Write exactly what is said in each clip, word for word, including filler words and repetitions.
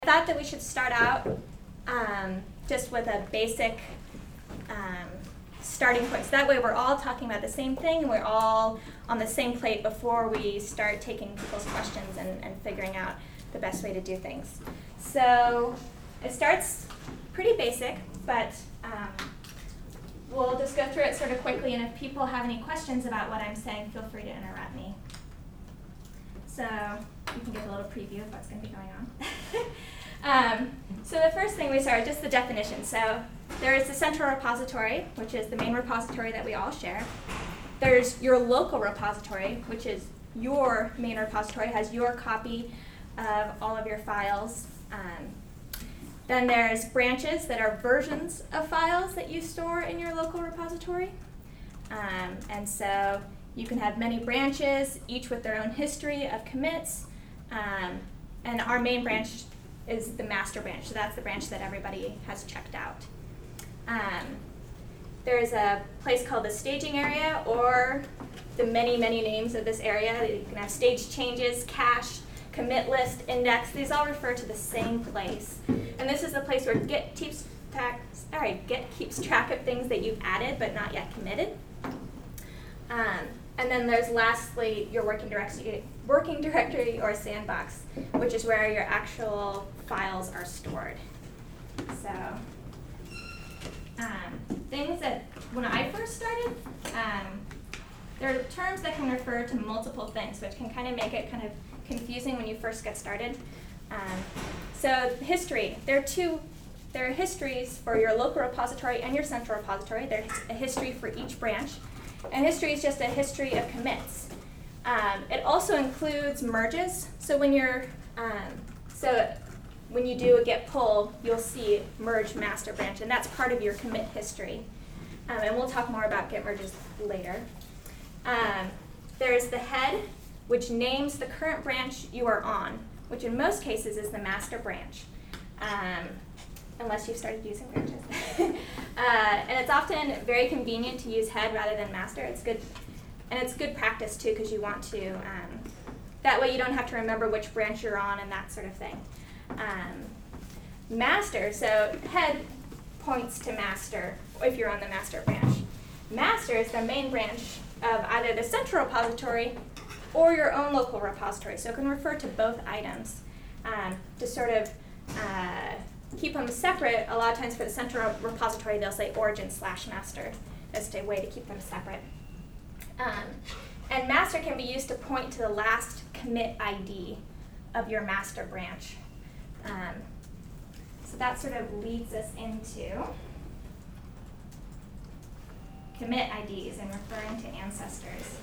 I thought that we should start out um, just with a basic um, starting point. So that way we're all talking about the same thing and we're all on the same plate before we start taking people's questions and, and figuring out the best way to do things. So it starts pretty basic, but um, we'll just go through it sort of quickly, and if people have any questions about what I'm saying, feel free to interrupt me. So you can get a little preview of what's going to be going on. um, so the first thing we start, just the definition. So there is the central repository, which is the main repository that we all share. There's your local repository, which is your main repository, has your copy of all of your files. Um, then there's branches that are versions of files that you store in your local repository. Um, and so you can have many branches, each with their own history of commits. Um, and our main branch is the master branch, so that's the branch that everybody has checked out. Um, there's a place called the staging area, or the many, many names of this area. You can have stage changes, cache, commit list, index. These all refer to the same place. And this is the place where Git keeps track, sorry, Git keeps track of things that you've added but not yet committed. Um, and then there's lastly your working directory, working directory or sandbox, which is where your actual files are stored. So um, things that, when I first started, um, there are terms that can refer to multiple things, which can kind of make it kind of confusing when you first get started. Um, so history, there are two, there are histories for your local repository and your central repository. There's a history for each branch. And history is just a history of commits. Um, it also includes merges. So when you're, um, so when you do a git pull, you'll see merge master branch, and that's part of your commit history. Um, and we'll talk more about git merges later. Um, there's the head, which names the current branch you are on, which in most cases is the master branch. Um, unless you've started using branches. uh, and it's often very convenient to use head rather than master. It's good, and it's good practice too, because you want to, um, that way you don't have to remember which branch you're on and that sort of thing. Um, master, so head points to master if you're on the master branch. Master is the main branch of either the central repository or your own local repository, so it can refer to both items. Um, to sort of uh, keep them separate, a lot of times for the central repository they'll say origin slash master. That's a way to keep them separate. Um, and master can be used to point to the last commit I D of your master branch. Um, so that sort of leads us into commit I Ds and referring to ancestors.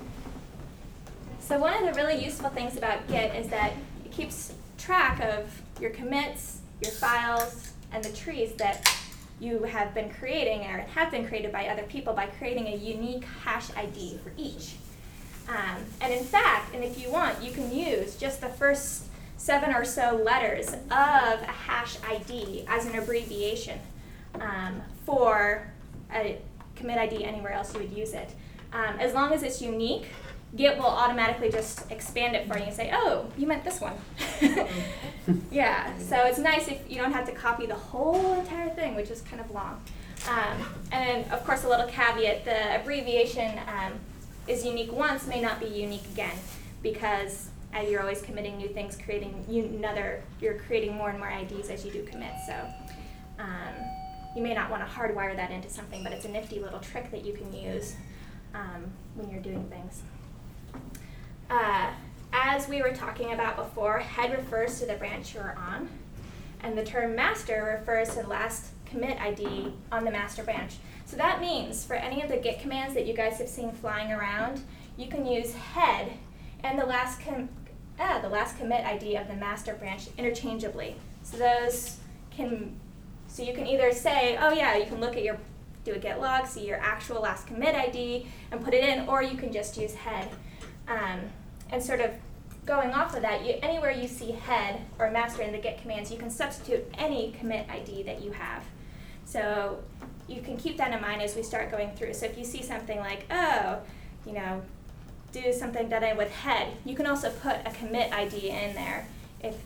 So one of the really useful things about Git is that it keeps track of your commits, your files, and the trees that you have been creating or have been created by other people by creating a unique hash I D for each. Um, and in fact, and if you want, you can use just the first seven or so letters of a hash I D as an abbreviation um, for a commit I D anywhere else you would use it. Um, as long as it's unique, Git will automatically just expand it for you and say, oh, you meant this one. Yeah, so it's nice if you don't have to copy the whole entire thing, which is kind of long. Um, and then, of course, a little caveat, the abbreviation um, is unique once, may not be unique again, because uh, you're always committing new things, creating another, you're creating more and more I Ds as you do commit. So um, you may not want to hardwire that into something, but it's a nifty little trick that you can use um, when you're doing things. Uh, as we were talking about before, head refers to the branch you're on, and the term master refers to the last commit I D on the master branch. So that means for any of the Git commands that you guys have seen flying around, you can use head and the last com- ah, the last commit I D of the master branch interchangeably. So those can, so you can either say, oh yeah, you can look at your, do a git log, see your actual last commit I D and put it in, or you can just use head. Um, and sort of going off of that, you, anywhere you see head or master in the Git commands, you can substitute any commit I D that you have. So you can keep that in mind as we start going through. So if you see something like, oh, you know, do something done with head, you can also put a commit I D in there if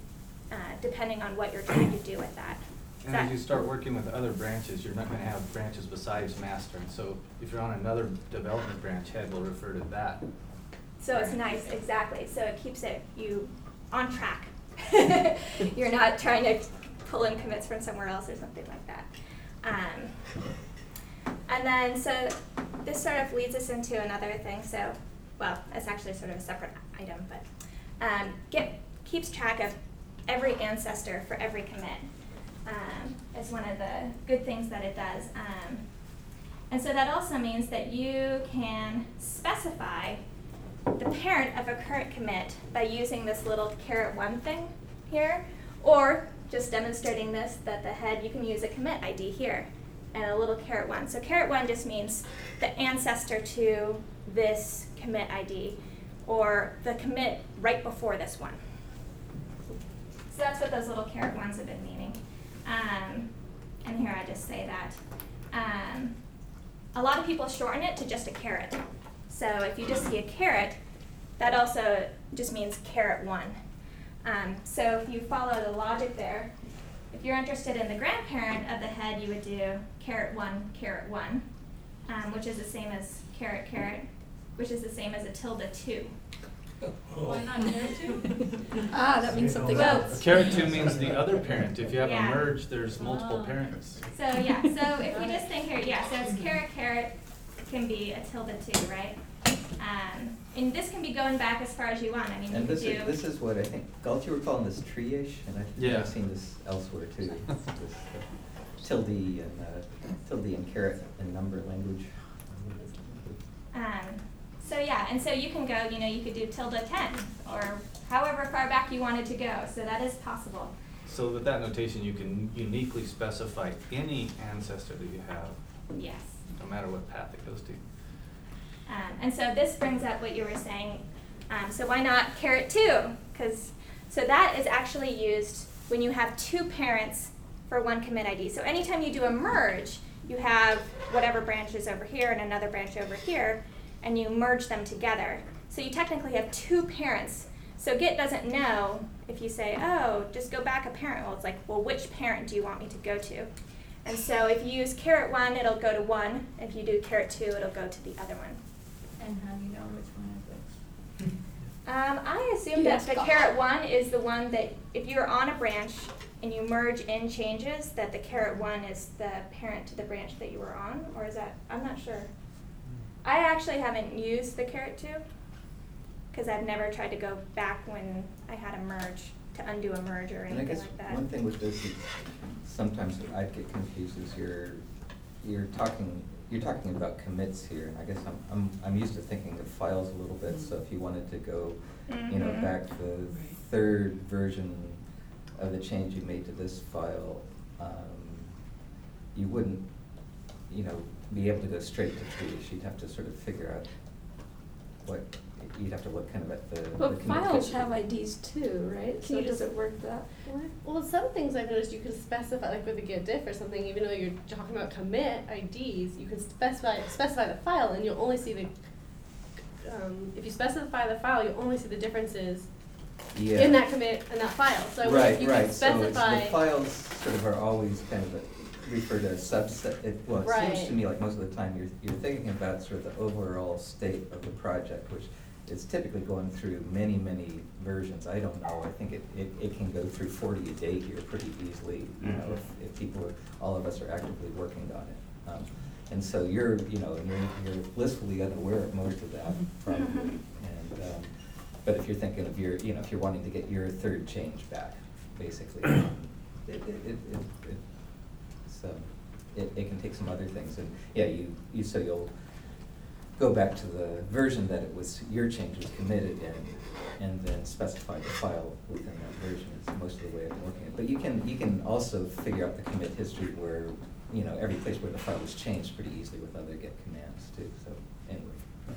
uh, depending on what you're trying to do with that. Is And that as you start working with other branches, you're not going to have branches besides master. And so if you're on another development branch, head will refer to that. So it's nice, exactly. So it keeps it you on track. You're not trying to pull in commits from somewhere else or something like that. Um, and then, so this sort of leads us into another thing. So, well, it's actually sort of a separate item, but um, Git keeps track of every ancestor for every commit. Um, is one of the good things that it does. Um, and so that also means that you can specify the parent of a current commit by using this little caret one thing here, or just demonstrating this, that the head, you can use a commit I D here and a little caret one. So caret one just means the ancestor to this commit I D, or the commit right before this one. So that's what those little caret ones have been meaning. Um, and here I just say that. Um, a lot of people shorten it to just a caret. So if you just see a caret, that also just means caret one. Um, so if you follow the logic there, if you're interested in the grandparent of the head, you would do caret one, caret one, um, which is the same as caret, caret, which is the same as a tilde two. Why not caret two? Ah, that means something Well, else. Caret two means the other parent. If you have Yeah. a merge, there's multiple Oh. parents. So yeah, so if you just think here, yeah, so it's caret, caret can be a tilde two, right? Um, and this can be going back as far as you want. I mean, you And could this do. is, this is what I think, Galt, you were calling this tree-ish, and I think Yeah. I've seen this elsewhere too. This, uh, tilde and, uh, tilde and caret in number language. Um, so yeah, and so you can go, you know, you could do tilde ten, or however far back you wanted to go, so that is possible. So with that notation, you can uniquely specify any ancestor that you have, Yes. no matter what path it goes to. Um, and so this brings up what you were saying, um, so why not caret two? Because, so that is actually used when you have two parents for one commit I D. So anytime you do a merge, you have whatever branch is over here and another branch over here, and you merge them together. So you technically have two parents. So Git doesn't know if you say, oh, just go back a parent. Well, it's like, well, which parent do you want me to go to? And so if you use caret one, it'll go to one. If you do caret two, it'll go to the other one. And how do you know which one is which? Um, I assume that the caret one is the one that, if you're on a branch and you merge in changes, that the caret one is the parent to the branch that you were on, or is that, I'm not sure. I actually haven't used the caret two, because I've never tried to go back when I had a merge, to undo a merge or And I anything guess like that. one thing with this is sometimes I'd get confused is you're, you're talking, you're talking about commits here, and I guess I'm, I'm, I'm used to thinking of files a little bit, so if you wanted to go, you know, Mhm. back to the third version of the change you made to this file, um, you wouldn't, you know, be able to go straight to trees. You'd have to sort of figure out what, you'd have to look kind of at the. the But commit files history. have I Ds too, right? Can So you does just- it work that way? Well, some things I've noticed you can specify, like with a git diff or something, even though you're talking about commit I Ds, you can specify specify the file, and you'll only see the. Um, if you specify the file, you'll only see the differences Yeah. in that commit and that file. So I wonder Right, if you right, can so it's, specify. the files sort of are always kind of a, referred to as subset, it, well, it seems Right. to me like most of the time you're, you're thinking about sort of the overall state of the project, which is typically going through many, many versions. I don't know, I think it, it, it can go through forty a day here pretty easily, you know, if, if people are, all of us are actively working on it. Um, and so you're, you know, and you're, you're blissfully unaware of most of that, probably, and, um, but if you're thinking of your, you know, if you're wanting to get your third change back, basically, um, it, it, it, it, it, so, it, it can take some other things, and, yeah, you, you, so you'll go back to the version that it was, your change was committed in, and then specify the file within that version is most of the way I've been working it. But you can, you can also figure out the commit history where, you know, every place where the file was changed pretty easily with other git commands too, so, anyway.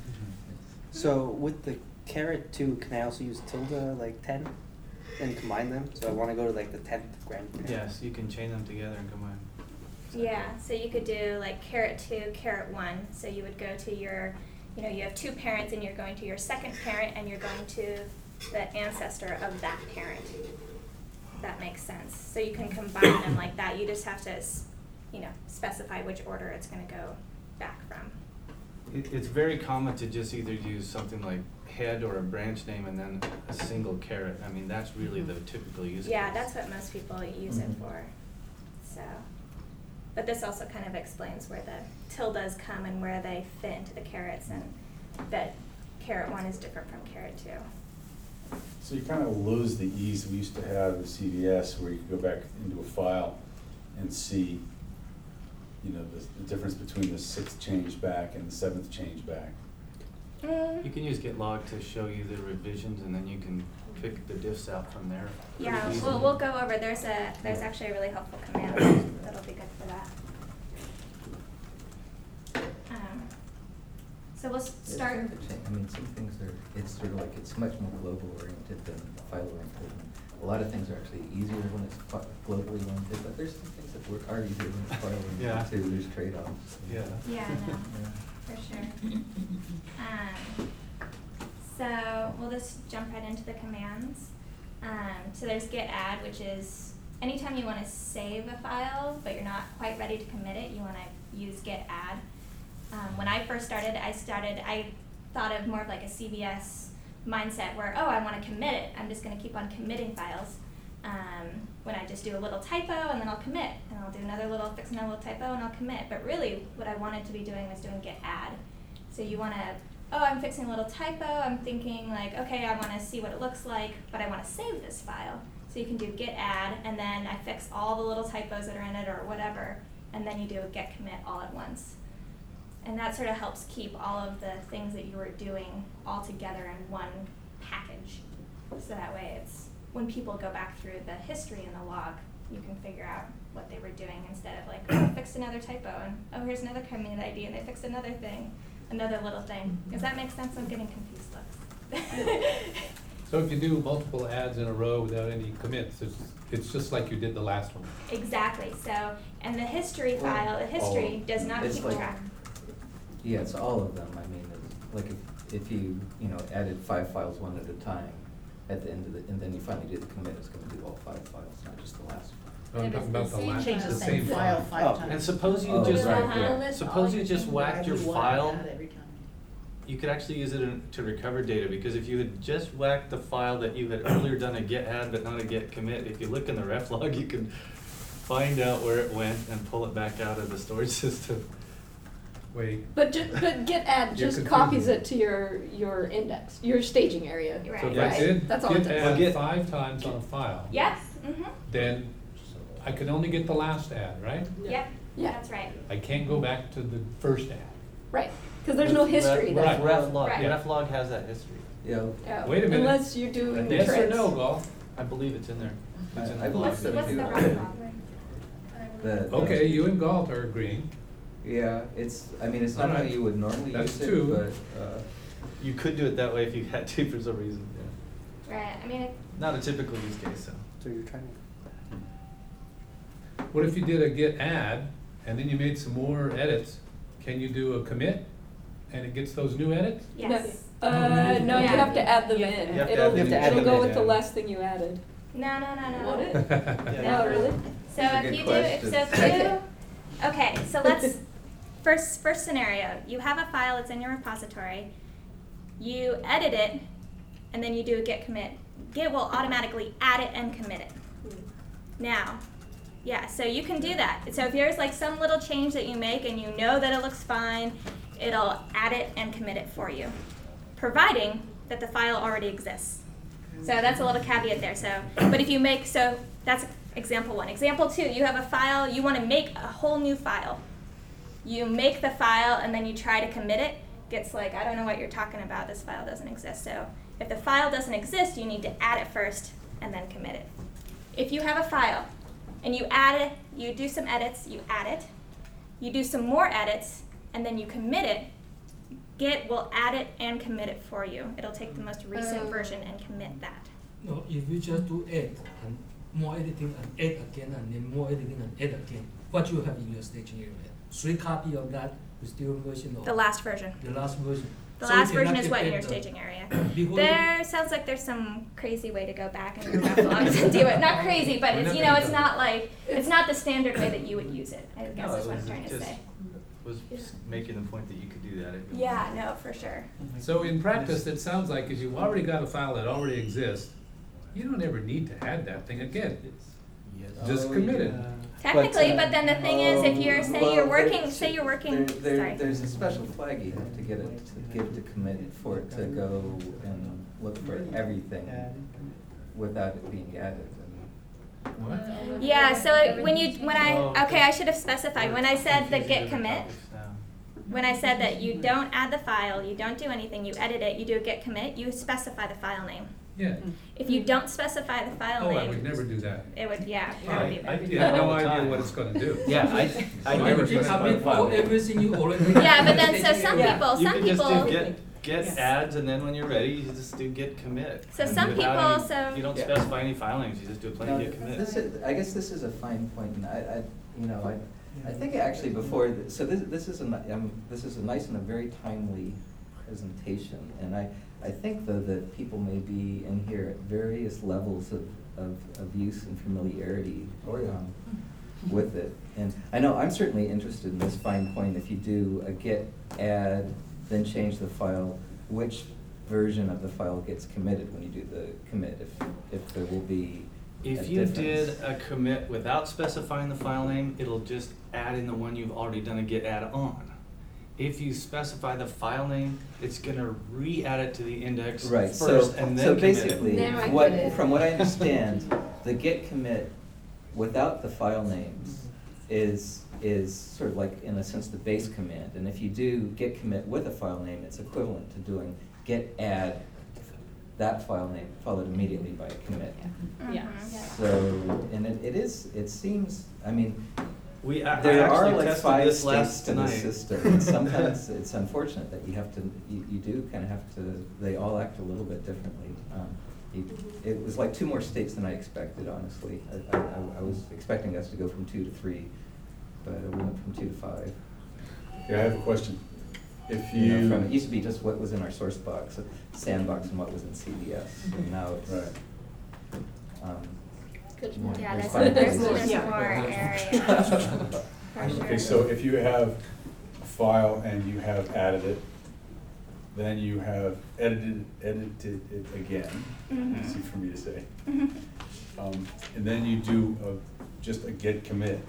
So with the caret two, can I also use tilde like ten and combine them? So I want to go to like the tenth grandparent. Yes, you can chain them together and combine. Yeah, so you could do like caret two, caret one. So you would go to your, you know, you have two parents and you're going to your second parent and you're going to the ancestor of that parent. if that makes sense. So you can combine them like that. You just have to, s- you know, specify which order it's going to go back from. It, it's very common to just either use something like head or a branch name and then a single caret. I mean, that's really the typical use case. Yeah, that's what most people use it Mhm. for. So, but this also kind of explains where the tildes come and where they fit into the carets, and that caret one is different from caret two. So you kind of lose the ease we used to have in C V S where you could go back into a file and see, you know, the, the difference between the sixth change back and the seventh change back. Mm. You can use GitLog to show you the revisions, and then you can pick the diffs out from there. pretty Yeah, easily. we'll, we'll go over, there's a, there's actually a really helpful command that'll be good for that. Um, So we'll s- It's start, kind of a cha- I mean, some things are, it's sort of like, it's much more global oriented than file oriented. A lot of things are actually easier when it's fi- globally oriented, but there's some things that work, are easier when it's file Yeah. oriented too, there's trade-offs. Yeah. yeah, no, Yeah. for sure. Um, so we'll just jump right into the commands. Um, so there's git add, which is anytime you want to save a file, but you're not quite ready to commit it, you want to use git add. Um, when I first started, I started, I thought of more of like a C V S mindset where, oh, I want to commit it. I'm just going to keep on committing files. Um, when I just do a little typo and then I'll commit, and I'll do another little, fix another little typo and I'll commit. But really, what I wanted to be doing was doing git add. So you want to, oh, I'm fixing a little typo. I'm thinking like, okay, I want to see what it looks like, but I want to save this file. So you can do git add, and then I fix all the little typos that are in it or whatever, and then you do a git commit all at once. And that sort of helps keep all of the things that you were doing all together in one package. So that way it's, when people go back through the history in the log, you can figure out what they were doing instead of like, oh, I fixed another typo, and oh, here's another commit I D, and they fixed another thing, another little thing. Does that make sense? I'm getting confused, looks. So if you do multiple ads in a row without any commits, it's, it's just like you did the last one. Exactly. So, and the history Well, file, the history oh, does not it's keep like- track. Yeah, it's all of them, I mean, it's like if, if you, you know, added five files one at a time at the end of the, and then you finally did the commit, it's gonna do all five files, not just the last one. I'm If talking it's about the the same last, change the the same same file. file Oh. five And times. suppose you Oh, just, right, Uh-huh. yeah. List all suppose you your just changes, whacked add your one file, ad every time. you could actually use it in, to recover data, because if you had just whacked the file that you had earlier done a git add but not a git commit, if you look in the ref log, you can find out where it went and pull it back out of the storage system. Wait, But ju- but git add You're just confusing copies me. it to your, your index, your staging area. Right. so if Yes. I did That's all it git does. Well, add git- five times on a file, Yes. Mm-hmm. then I can only get the last ad, right? Yep. Yeah. That's right. I can't go back to the first ad. Right, because there's no history there. Right. Ref log, Right. ref log has that history. Yeah, Yeah, Wait a minute. Unless you're doing Yes or tricks. Yes or no, Golf? I believe it's in there. It's in I- I the believe log. What's, so what's too. the rough log? the. Okay, you and Galt are agreeing. Yeah, it's, I mean, it's not how Alright. you would normally That's use it, two. but, uh, You could do it that way if you had to for some reason, yeah. Right. I mean, it, Not a typical use case, so. So you're trying What if you did a git add, and then you made some more edits? Can you do a commit, and it gets those new edits? yes. No, uh, no, you Yeah. have to add them You in. have to add It'll, them in. You have to add it'll them go in, with the yeah. last thing you added. No, no, no, no. Won't it? Yeah. Oh, really? So That's a if good you do, if, so if question. you, okay, so let's, first, first scenario, you have a file that's in your repository, you edit it, and then you do a git commit. Git will automatically add it and commit it. Now, yeah, so you can do that. So if there's like some little change that you make and you know that it looks fine, it'll add it and commit it for you, providing that the file already exists. So that's a little caveat there. So, but if you make, so that's example one. Example two, you have a file, you want to make a whole new file. You make the file and then you try to commit it. Gets like, I don't know what you're talking about, this file doesn't exist. So if the file doesn't exist, you need to add it first and then commit it. If you have a file and you add it, you do some edits, you add it, you do some more edits, and then you commit it, Git will add it and commit it for you. It'll take the most recent Oh. version and commit that. No, if you just do add and more editing and add again and then more editing and add again, what you have in your staging area? Three copy of that with the version of The last version. the last version. The So last we cannot version is get what in at your the- staging area. Before There sounds like there's some crazy way to go back in your backlogs and do it. Not crazy, but it's, you know, it's not like, it's not the standard way that you would use it, I guess No, is it what I'm was trying to just- say. Was just making the point that you could do that if you Yeah, no, for sure. So in practice, it sounds like if you've already got a file that already exists, you don't ever need to add that thing again. Just Oh, commit it. yeah. Technically, But, uh, but then the thing is, if you're, say well, you're working, there's- say you're working, there- there- sorry. There's a special flag you have to get it, to give to commit for it to go and look for everything without it being added. What? Yeah, so it- when you, when I, Oh, okay, I should have specified, when I said the Confusing git different commit, topics now. when I said that you don't add the file, you don't do anything, you edit it, you do a git commit, you specify the file name. Yeah. If you don't specify the file Oh, name. I would never do that. It would, yeah, Yeah, that would be I- I bad. do You that have no all the idea time. what it's gonna do. Yeah, I, I So never everything- specify I mean, the file for name. everything you already. Yeah, but then, so staging some area. people, You some can just people, do get, get Yes. adds, and then when you're ready, you just do git commit. So And some without people, any- so- You don't Yeah. specify any file names, you just do a plain Now, git commit. this is, I guess this is a fine point, and I, I, you know, I, I think actually before, th- so this, this is a, ni- um, this is a nice and a very timely presentation, and I, I think though that people may be in here at various levels of, of, of use and familiarity. Oh, yeah. um, With it, and I know I'm certainly interested in this fine point, if you do a git add, then change the file, which version of the file gets committed when you do the commit, if, if there will be a If you did difference. a commit without specifying the file name, it'll just add in the one you've already done a git add on. If you specify the file name, it's gonna re-add it to the index Right, so, first and then so commit it. basically, Now I what, get it. from what I understand, the git commit without the file names is, is sort of like, in a sense, the base command. And if you do git commit with a file name, it's equivalent to doing git add that file name followed immediately by a commit. Yeah. Mhm. So, and it, it is, it seems, I mean, We, I I there are actually like tested five this states last to the tonight. system, and sometimes it's unfortunate that you have to, you, you do kind of have to, they all act a little bit differently. Um, you- It was like two more states than I expected, honestly. I, I, I was expecting us to go from two to three, but we went from two to five. Yeah, I have a question. If You know, you. from, it used to be just what was in our source box, sandbox, and what was in C D S, and now it's, Right. um, Good more- Yeah, there's there's, five there's, places. there's Yeah. more area. For sure. Okay, so if you have a file and you have added it, then you have edited, edited it again, Mhm. easy for me to say. Mhm. Um, and then you do a, just a git commit.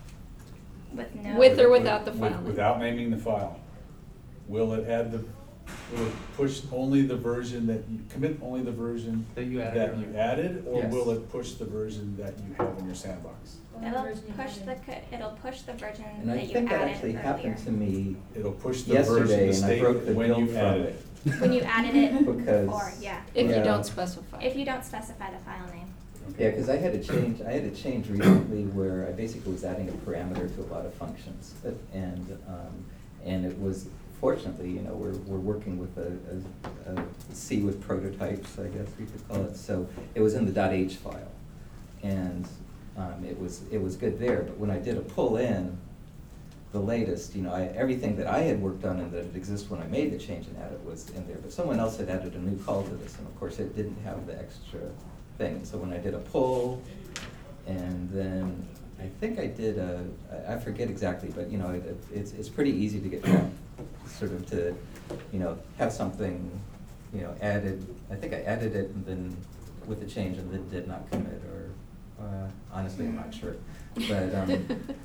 With no. With or without the with- file name. Without naming the file. Will it add the, will it push only the version that, you commit only the version That you added that you earlier. added, or Yes. will it push the version that you have in your sandbox? It'll push the, co- it'll push the version And I that you think that added actually earlier. happened to me It'll push the version, yesterday, the and I state broke the when build you from added it. it. When you added it Because- before, yeah. If you Yeah. don't specify. If you don't specify the file name. Yeah, because I had to change, I had to change recently where I basically was adding a parameter to a lot of functions. But- And, um, and it was, fortunately, you know, we're, we're working with a, a, a C with prototypes, I guess we could call it. So it was in the .h file. And, um, it was, it was good there, but when I did a pull in, the latest, you know, I, everything that I had worked on and that exists when I made the change and added was in there, but someone else had added a new call to this, and of course it didn't have the extra thing. So when I did a pull, and then I think I did a, I I forget exactly, but you know, it, it's, it's pretty easy to get back, sort of to, you know, have something, you know, added, I think I added it and then with the change and then did not commit, or, uh, honestly, I'm not sure. But, um,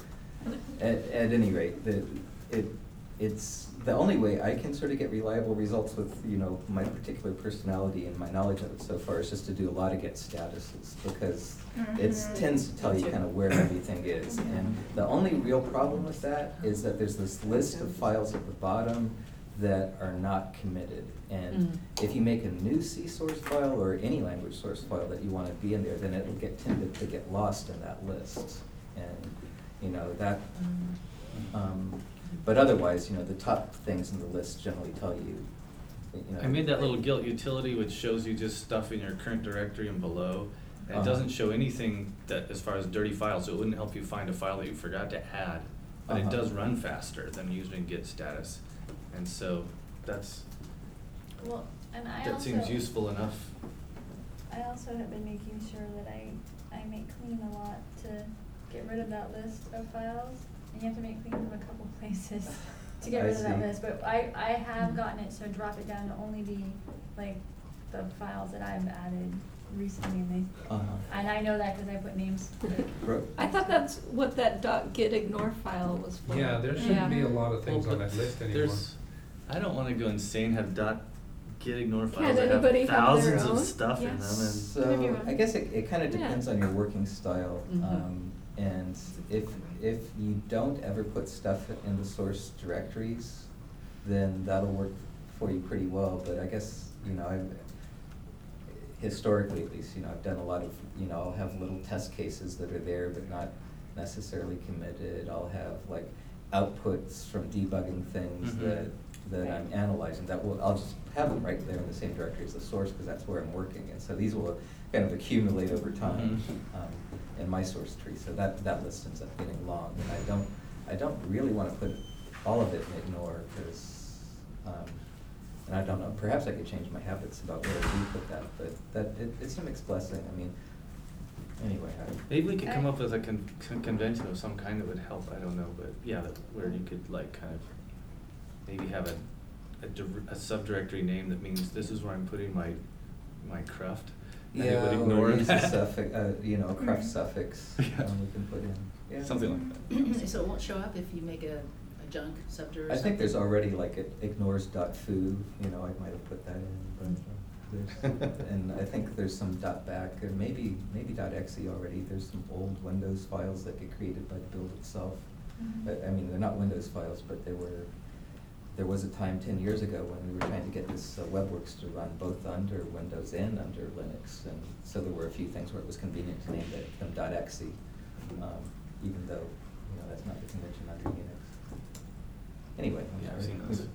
at, at any rate, the, it, it's, the only way I can sort of get reliable results with, you know, my particular personality and my knowledge of it so far is just to do a lot of get statuses, because it Mhm. tends to tell you kind of where everything is. And the only real problem with that is that there's this list of files at the bottom that are not committed. And Mm. if you make a new C source file or any language source file that you want to be in there, then it will get tended to get lost in that list. And, you know, that, um, but otherwise, you know, the top things in the list generally tell you, you know. I made that little Git utility which shows you just stuff in your current directory and below. And it Uh-huh. doesn't show anything that, as far as dirty files, so it wouldn't help you find a file that you forgot to add. But it Uh-huh. does run faster than using Git status. And so that's, Well, and I That also. seems useful enough. I also have been making sure that I, I make clean a lot to get rid of that list of files. And you have to make clean in a couple places to get I rid of that see. list, but I, I have gotten it, so drop it down to only be like the files that I've added recently and they, Uh-huh. and I know that cause I put names. Ro- I thought that's what that dot git ignore file was for. Yeah, there shouldn't be a lot of things Well, on but that list anymore. There's, I don't wanna go insane, have dot get ignore files Can that anybody have have their thousands of own? stuff in them Yes. and. So, I guess it, it kinda Yeah. depends on your working style, Mhm. um, and if, if you don't ever put stuff in the source directories, then that'll work for you pretty well, but I guess, you know, I've, historically at least, you know, I've done a lot of, you know, I'll have little test cases that are there but not necessarily committed, I'll have like outputs from debugging things Mhm. that, that I'm analyzing, that will, I'll just have them right there in the same directory as the source, because that's where I'm working, and so these will kind of accumulate over time, Mhm. um, in my source tree, so that, that list ends up getting long, and I don't, I don't really wanna put all of it in ignore, because, um, and I don't know, perhaps I could change my habits about where I do put that, but that, it, it's a mixed blessing, I mean, anyway, I. Maybe we could come I- up with a con- con- convention of some kind that would help, I don't know, but yeah, that, where you could like kind of maybe have a, a dir- a subdirectory name that means this is where I'm putting my, my cruft. And it would Yeah, ignore or use a that. suffix, uh, you know, a cruft Mhm. suffix, Yeah. um, we can put in, yeah. Something like that. So it won't show up if you make a, a junk subdir or something? I think there's already like it ignores dot foo, you know, I might have put that in, but uh, there's, and I think there's some dot back, and maybe, maybe dot exe already, there's some old Windows files that get created by the build itself. Mhm. But, I mean, they're not Windows files, but there were, there was a time ten years ago when we were trying to get this uh, WebWorks to run both under Windows and under Linux, and so there were a few things where it was convenient to name it- them dot exe, um, even though, you know, that's not the convention under Unix. Anyway, I'm Yeah, sorry. I've seen those.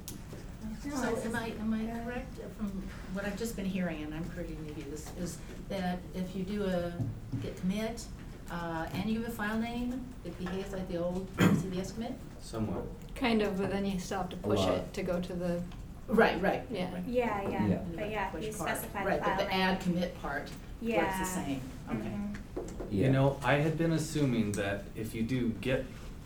So am I, am I correct from what I've just been hearing, and I'm pretty new to this, is that if you do a git commit, uh, and you give a file name, it behaves like the old C V S commit? Somewhat. Kind of, but then you still have to A push lot. it to go to the, Right, right. Yeah. right. Yeah, yeah, Yeah. but yeah, Which you part? specify the Right, file but the name. add commit part works Yeah. the same, okay. Mhm. Yeah. You know, I had been assuming that if you do git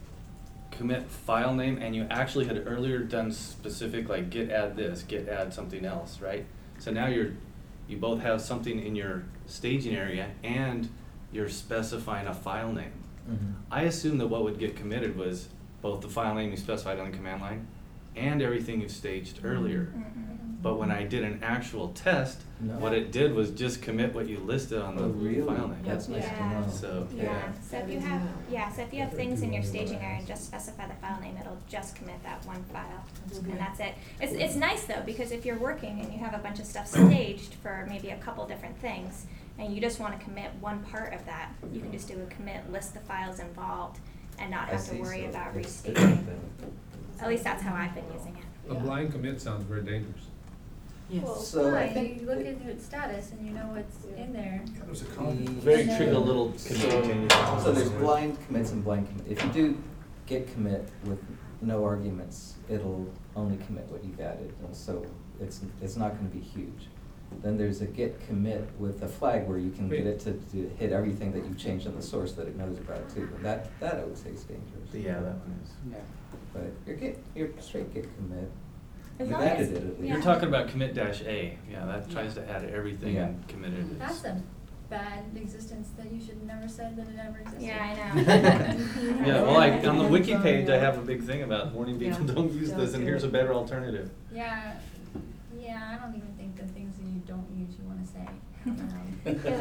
commit file name and you actually had earlier done specific like git add this, git add something else, right? So now you're, you both have something in your staging area and you're specifying a file name. Mhm. I assumed that what would get committed was both the file name you specified on the command line and everything you've staged earlier. Mhm. But when I did an actual test, No. what it did was just commit what you listed on the Oh, really? file name. That's nice to Yeah. know. So, Yeah, yeah. so if you have, yeah, so if you have things in your staging area and just specify the file name, it'll just commit that one file, and that's it. It's, it's nice though, because if you're working and you have a bunch of stuff staged for maybe a couple different things, and you just wanna commit one part of that, you can just do a commit, list the files involved, and not I have to see, worry so about it's restaging. different than- At least that's how I've been using it. A blind commit sounds very dangerous. Well, Yes. So I fine, think- you look into its status and you know what's in there. There's a Mm. Very And then- trivial little commit changes. So there's blind commits and blind commit. If you do git commit with no arguments, it'll only commit what you've added, and so it's, it's not gonna be huge. Then there's a git commit with a flag where you can get it to, to hit everything that you've changed on the source that it knows about too, and that, that I would say is dangerous. Yeah, that one is. Yeah. But your git, your straight git commit, As you've long as- added it at least. You're talking about commit dash A, yeah, that tries to add everything Yeah. and committed it. That's a bad existence that you should never said that it ever existed. Yeah, I know. Yeah, well, I, on the wiki page, I have a big thing about warning people, Yeah. don't use Don't this, and do here's it. a better alternative. Yeah, yeah, I don't even think the things that you don't use you wanna say. Um,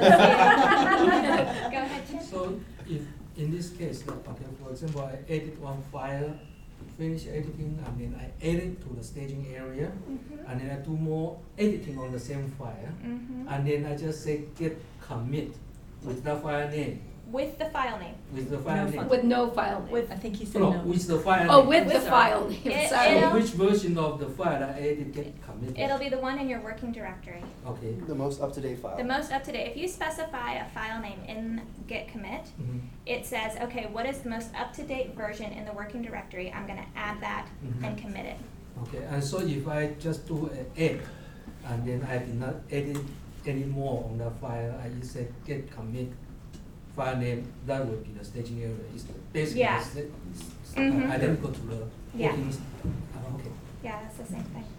Go ahead, Chip. So if, in this case, like, okay, for example, I edit one file, finish editing, and then I edit to the staging area, Mhm. and then I do more editing on the same file, Mhm. and then I just say git commit with the file name, With the file name. with the file No name. file. with no file name. With, I think he said No, no. with the file name. Oh, with the With- file name, It- sorry. it'll- So which version of the file I edit get committed? It'll be the one in your working directory. Okay. The most up-to-date file. The most up to date. If you specify a file name in git commit, Mhm. it says, okay, what is the most up to date version in the working directory? I'm going to add that Mhm. and commit it. Okay, and so if I just do an add, and then I did not edit any more on the file, I just said get commit file name, that would be the staging area, is basically, Yeah. the sta- s- Mhm. I then go to the Yeah. working, s- uh, okay. Yeah, that's the same thing.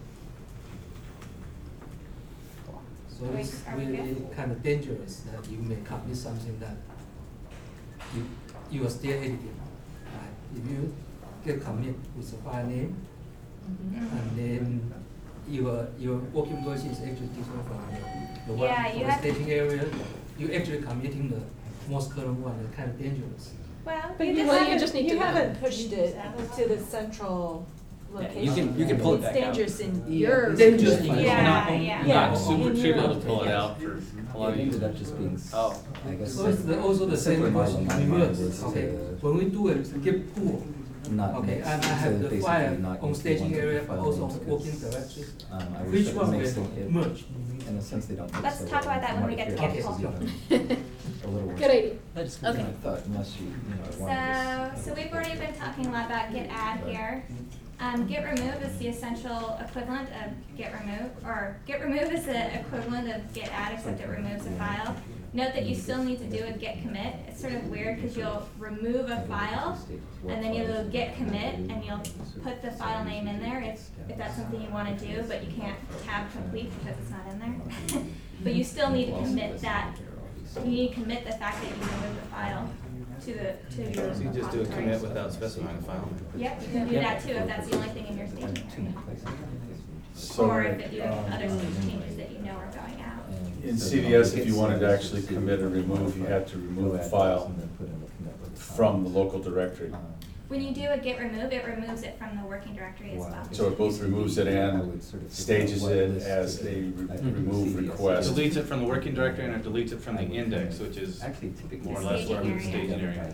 So Are we- it's are we really good? kind of dangerous that you may commit something that you, you are still editing. Right? If you get commit with the file name, Mhm. and then your, your working version is actually different from the, the one Yeah, for you the have to- staging area, you actually committing the most current one, it's kind of dangerous. Well, But you you, just well, haven't- you just need to. You haven't pushed it to the central Yeah, location. you can, you can pull it back out. It's dangerous in Yeah, your. it's dangerous in your- Yeah, Not, yeah. Yeah. not super In trivial your- to pull it yes. out for a lot It of ended users. up just being, s- Oh. I guess. So it's the, also the same simpler model question in my mind reverse, was okay, to when we do a get pool, not okay, mix, and I so have the basically file not on use the staging ones with area, the but file also names on because, working directory, Um, I wish which that one it makes will it, merge? in a sense, they don't mix Let's so talk well. about that when we Might get to appear get this pull. is even a little worse Good idea. That's than Okay. I thought, unless you, you know, So, wanted this. so we've already been talking a lot about get add here. Um, get remove is the essential equivalent of get remove, or get remove is the equivalent of get add, except it removes a file. Note that you still need to do a get commit. It's sort of weird because you'll remove a file and then you'll get commit and you'll put the file name in there if, if that's something you want to do, but you can't tab complete because it's not in there. But you still need to commit that, you need to commit the fact that you removed the file to the, to your So you just do a repository. commit without specifying a file. Yep, you can do that too if that's the only thing in your staging area. So, Or if you have um, other stage changes that you know are going out. in C D S, if you wanted to actually commit or remove, you had to remove a file from the local directory. When you do a get remove, it removes it from the working directory as well. So it both removes it and stages it as a re- remove It request. deletes it from the working directory and it deletes it from the index, which is Actually, typically. more or less where Staging the area. staging area.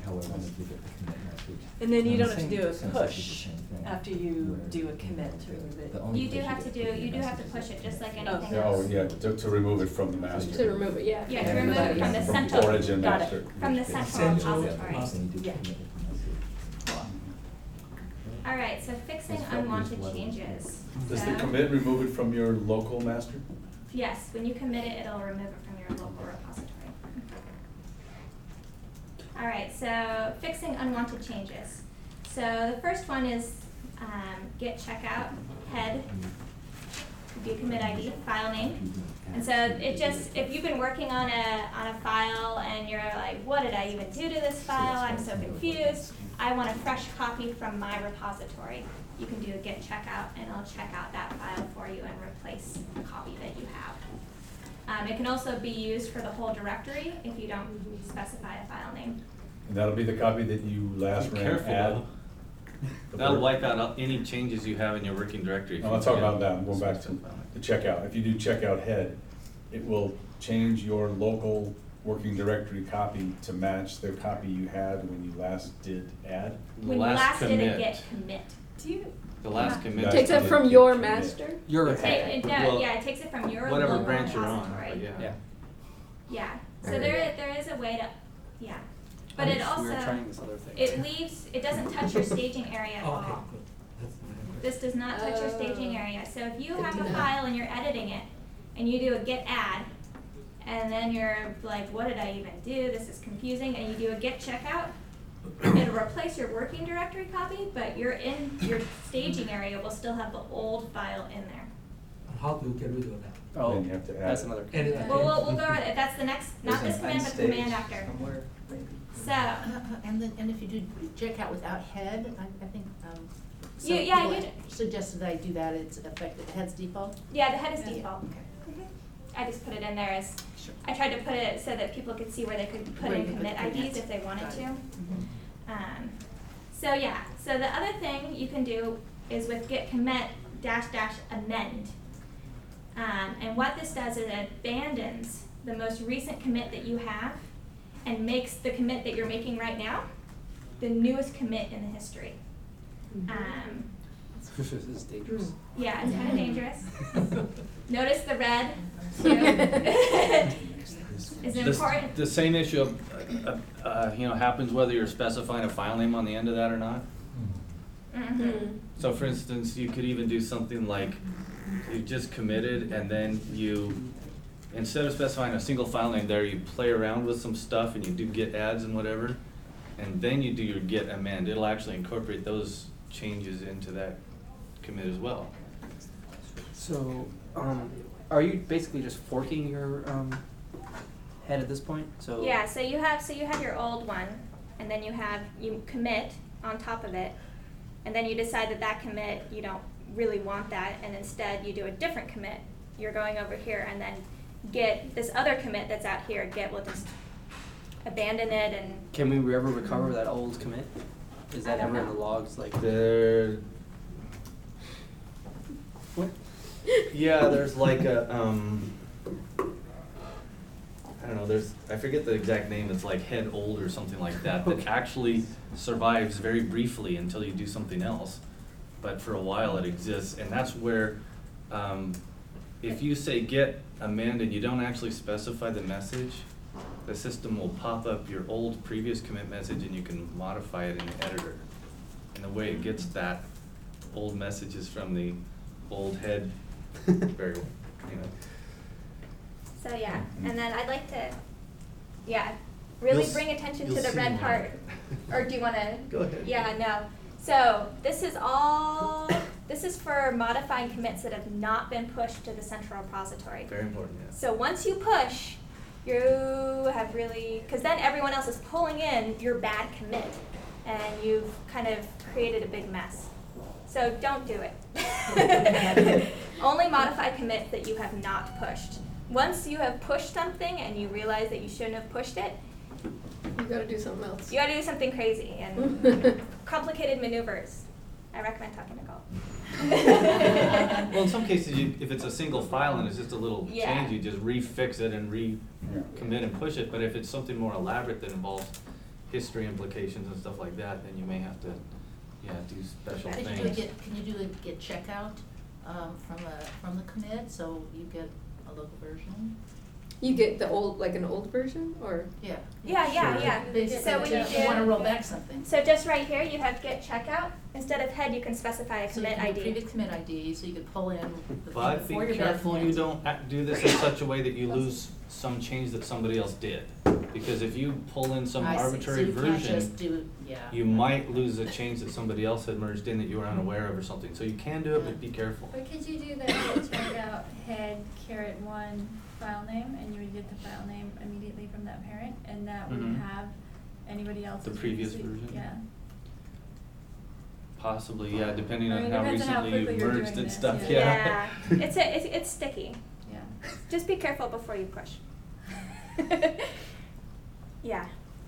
And then you And don't have to same- do a same push thing, after you where do a commit to remove the it. only You do place have to get do, commit you do have to messages push it just like Oh. anything Yeah, oh, else. yeah, to, to remove it from the master. To remove it, yeah. Yeah, to remove it from the From central, origin Got it. master. from the central Central repository. master. Yeah. All right, so fixing That's probably unwanted just changes. Does the So- commit remove it from your local master? Yes, when you commit it, it'll remove it from your local repository. All right, so fixing unwanted changes. So the first one is um, get checkout head, do commit I D, file name. And so it just, if you've been working on a, on a file and you're like, what did I even do to this file? I'm so confused. I want a fresh copy from my repository. You can do a get checkout and it'll check out that file for you and replace the copy that you have. Um, it can also be used for the whole directory if you don't specify a file name. And that'll be the copy that you last Be ran careful add? though. That'll wipe out any changes you have in your working directory. if No, you let's talk forget about that, I'm going back to specify it. the checkout. If you do checkout head, it will change your local working directory copy to match the copy you had when you last did add. The When you last did a commit- get commit. Do you, The last Yeah. commit. Last Takes it commit from did your commit. master? Your It, it, no, Well, yeah, it takes it from your Whatever local branch you're on, repository. but yeah. Yeah. Yeah, so Right. there, there is a way to, yeah. But I it wish also, We were trying this other thing. it leaves, it doesn't touch your staging area at Oh, okay, all. good. That's my This does not touch your staging area. So if you have a file and you're editing it, and you do a get add, and then you're like, what did I even do? This is confusing, and you do a get checkout, it'll replace your working directory copy, but you're in, your staging area will still have the old file in there. How do you get rid of that? Oh, Then you have to add that's it. another. Edit Well, again? we'll, we'll go over that. That's the next, not There's this an command, but the unstage command after. somewhere, maybe. So, Uh, And then, and if you do checkout without head, I, I think, um, some You- yeah, people you- suggested I do that, it's effective, head's default. yeah, the head is Yeah. default. Okay. Mhm. I just put it in there as, Sure. I tried to put it so that people could see where they could put Where in you put commit commit. I Ds if they wanted Got it. to. Mhm. Um, so yeah, so the other thing you can do is with get commit dash dash amend. Um, and what this does is it abandons the most recent commit that you have and makes the commit that you're making right now the newest commit in the history. Um, This is dangerous. yeah, it's kind of dangerous. Notice the red too. Is The- important. The same issue, of, uh, uh, you know, happens whether you're specifying a file name on the end of that or not. Mm-hmm. So for instance, you could even do something like, you just committed and then you, instead of specifying a single file name there, you play around with some stuff and you do git adds and whatever, and then you do your git amend. It'll actually incorporate those changes into that commit as well. So, um, are you basically just forking your um, head at this point? So Yeah, so you have so you have your old one, and then you have you commit on top of it, and then you decide that that commit you don't really want that, and instead you do a different commit. You're going over here, and then Git this other commit that's out here. Git will just abandon it, and can we ever recover that old commit? Is I that don't ever in know. the logs? Like There, what? yeah, there's like a, um, I don't know, there's, I forget the exact name, it's like head old or something like that, that actually survives very briefly until you do something else. But for a while it exists, and that's where, um, if you say git amend and you don't actually specify the message, the system will pop up your old previous commit message and you can modify it in the editor. And the way it gets that old message is from the old head variable, you know. so yeah. And then I'd like to, yeah, really You'll bring s- attention you'll to the see red now. part. Or do you want to? Go ahead. Yeah, no. So this is all. This is for modifying commits that have not been pushed to the central repository. Very important, yeah. So once you push, you have really, because then everyone else is pulling in your bad commit, and you've kind of created a big mess. So don't do it. Only modify commits that you have not pushed. Once you have pushed something and you realize that you shouldn't have pushed it, You gotta do something else. you gotta do something crazy and complicated maneuvers. I recommend talking to Galt. Well, in some cases, you, if it's a single file and it's just a little Yeah. change, you just refix it and re-commit and push it. But if it's something more elaborate that involves history implications and stuff like that, then you may have to, yeah, do special Could you do a things. git, can you do a git checkout, um, from a, from the commit, so you get a local version? You get the old, like an old version, or? Yeah. Yeah, yeah, Sure. yeah. Basically, So when you if you wanna do- roll back something. So just right here, you have git checkout. Instead of head, you can specify a So you commit can I do D. previous commit I D, so you could pull in the thing But be before your bad careful you commit. don't act- do this in such a way that you lose some change that somebody else did. Because if you pull in some I see. arbitrary So you can't version, just do, yeah. you might lose a change that somebody else had merged in that you were unaware of or something. So you can do it, but be careful. But could you do that git checkout head caret one file name, and you would get the file name immediately from that parent, and that would Mhm. have anybody else's The previous previously- version? Yeah. Possibly, yeah, depending I on mean, how depends on how recently quickly you've you're merged doing and this, stuff, yeah. yeah. Yeah, it's a, it's, it's sticky. Yeah. Just be careful before you push. Yeah.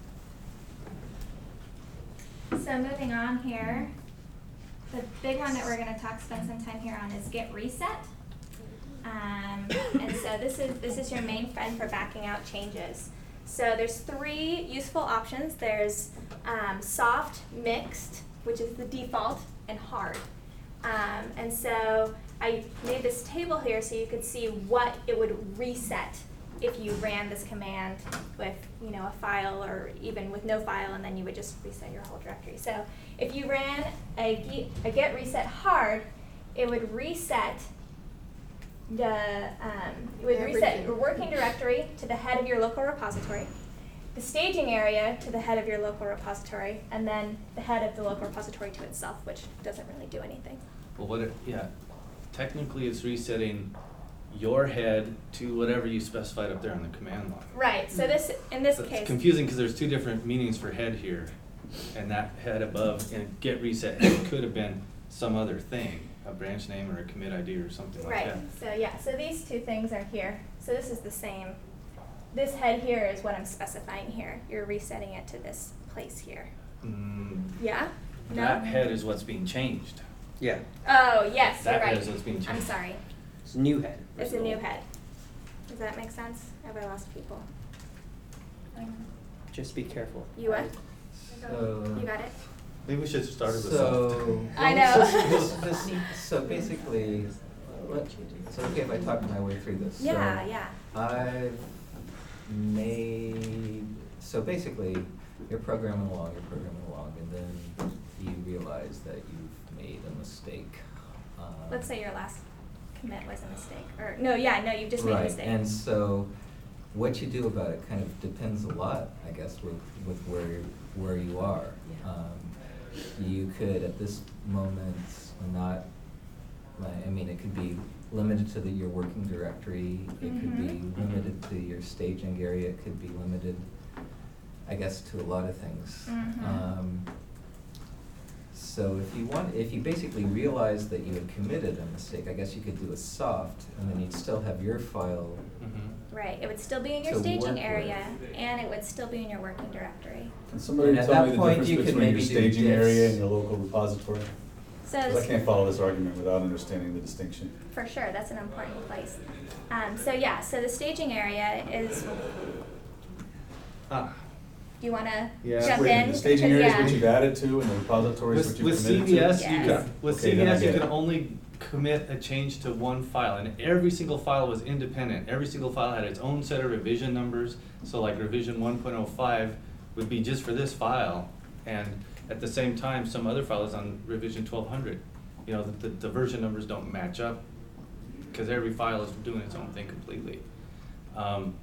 So moving on here, the big one that we're gonna talk, spend some time here on is git reset. Um, and so this is, this is your main friend for backing out changes. So there's three useful options. There's um, soft, mixed, which is the default, and hard. Um, and so I made this table here so you could see what it would reset if you ran this command with, you know, a file or even with no file, and then you would just reset your whole directory. So if you ran a, ge- a get reset hard, it would reset the, um, it would reset Everything. your working directory to the head of your local repository, the staging area to the head of your local repository, and then the head of the local repository to itself, which doesn't really do anything. Well, what it, yeah, technically it's resetting your head to whatever you specified up there on the command line. Right, so this, in this So it's case. confusing because there's two different meanings for head here. And that head above and get reset head could have been some other thing, a branch name or a commit I D or something like Right, that. so yeah, so these two things are here. So this is the same. This head here is what I'm specifying here. You're resetting it to this place here. Mm, Yeah? No? that head is what's being changed. Yeah, Oh, yes, you're That right. head is what's being I'm changed. sorry. it's a new head. It's a versus new old. head. Does that make sense? Have I lost people? Just be careful. You what? So. You got it? Maybe we should start with So. soft. I well, know. this- this- this- So basically, what, so okay if I talk my way through this? So Yeah, yeah. I've made, so basically, you're programming along, you're programming along, and then you realize realize that you've made a mistake. Um, Let's say your last commit was a mistake, or, no, yeah, no, you've just made a mistake. Right, and so what you do about it kind of depends a lot, I guess, with, with where, you- where you are. Yeah. Um, you could, at this moment, not, I mean, it could be limited to the, your working directory, it could be Mhm. limited to your staging area, it could be limited, I guess, to a lot of things. Mhm. Um, So if you want, if you basically realize that you had committed a mistake, I guess you could do a soft, and then you'd still have your file. Mhm. Right, it would still be in your To staging work area, with. and it would still be in your working directory. Can somebody And at tell that me the point, difference you could between your maybe do staging area diffs. and your local repository? So 'Cause this- I can't follow this argument without understanding the distinction. For sure, that's an important place. Um, so yeah, so the staging area is, Ah, do you wanna Yeah. jump Wait, in? the staging Because, area is yeah. what you've added to, and the repository is With, what you've with committed to? C V S, you Yes. can, with Okay, then I C V S, you get can it. only commit a change to one file, and every single file was independent. Every single file had its own set of revision numbers, so like revision one point oh five would be just for this file, and at the same time, some other file is on revision twelve hundred. You know, the, the, the version numbers don't match up, cause every file is doing its own thing completely. Um,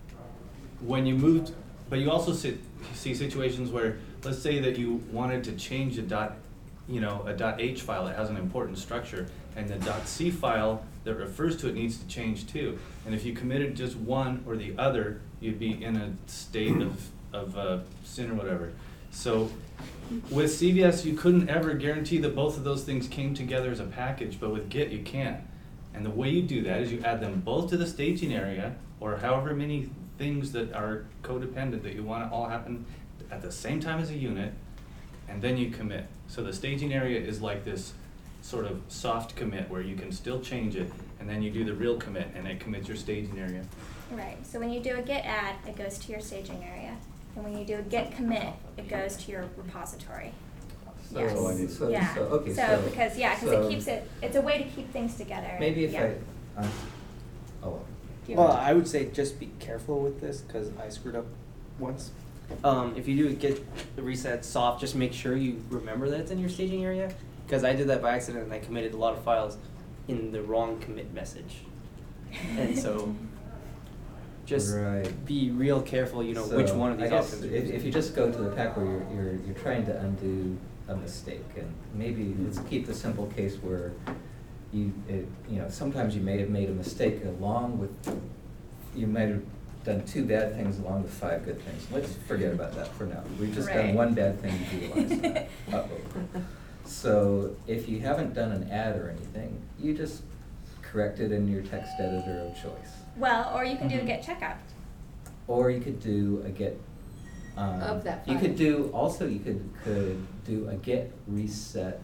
when you moved, but you also sit, see situations where, let's say that you wanted to change a dot, you know, a dot H file that has an important structure, and the dot C file that refers to it needs to change too. And if you committed just one or the other, you'd be in a state of, of uh, sin or whatever. So with C V S, you couldn't ever guarantee that both of those things came together as a package, but with Git, you can. And the way you do that is you add them both to the staging area, or however many things that are codependent that you want to all happen at the same time as a unit, and then you commit. So the staging area is like this sort of soft commit where you can still change it, and then you do the real commit, and it commits your staging area. Right, so when you do a git add, it goes to your staging area, and when you do a git commit, it goes to your repository. So, Yes. That's all I need. so, Yeah. so, okay, so. So, because, yeah, cause so it keeps it, it's a way to keep things together. Maybe if Yeah. I, um, oh, Do you Well, want- I would say just be careful with this, cause I screwed up once. Um, if you do get the reset soft, just make sure you remember that it's in your staging area, cause I did that by accident and I committed a lot of files in the wrong commit message. And so, just Right. be real careful, you know, which So, one of these I guess options. if, if you just go to the pack where you're, you're, you're trying to undo a mistake, and maybe let's keep the simple case where you, it, you know, sometimes you may have made a mistake along with, you might have done two bad things along with five good things. Let's forget about that for now. We've just done Right. one bad thing, you realize that. Uh-oh. So if you haven't done an add or anything, you just correct it in your text editor of choice. Well, or you can do a Mhm. git checkout. Or you could do a git, um, Of that you file. could do, also you could, could do a git reset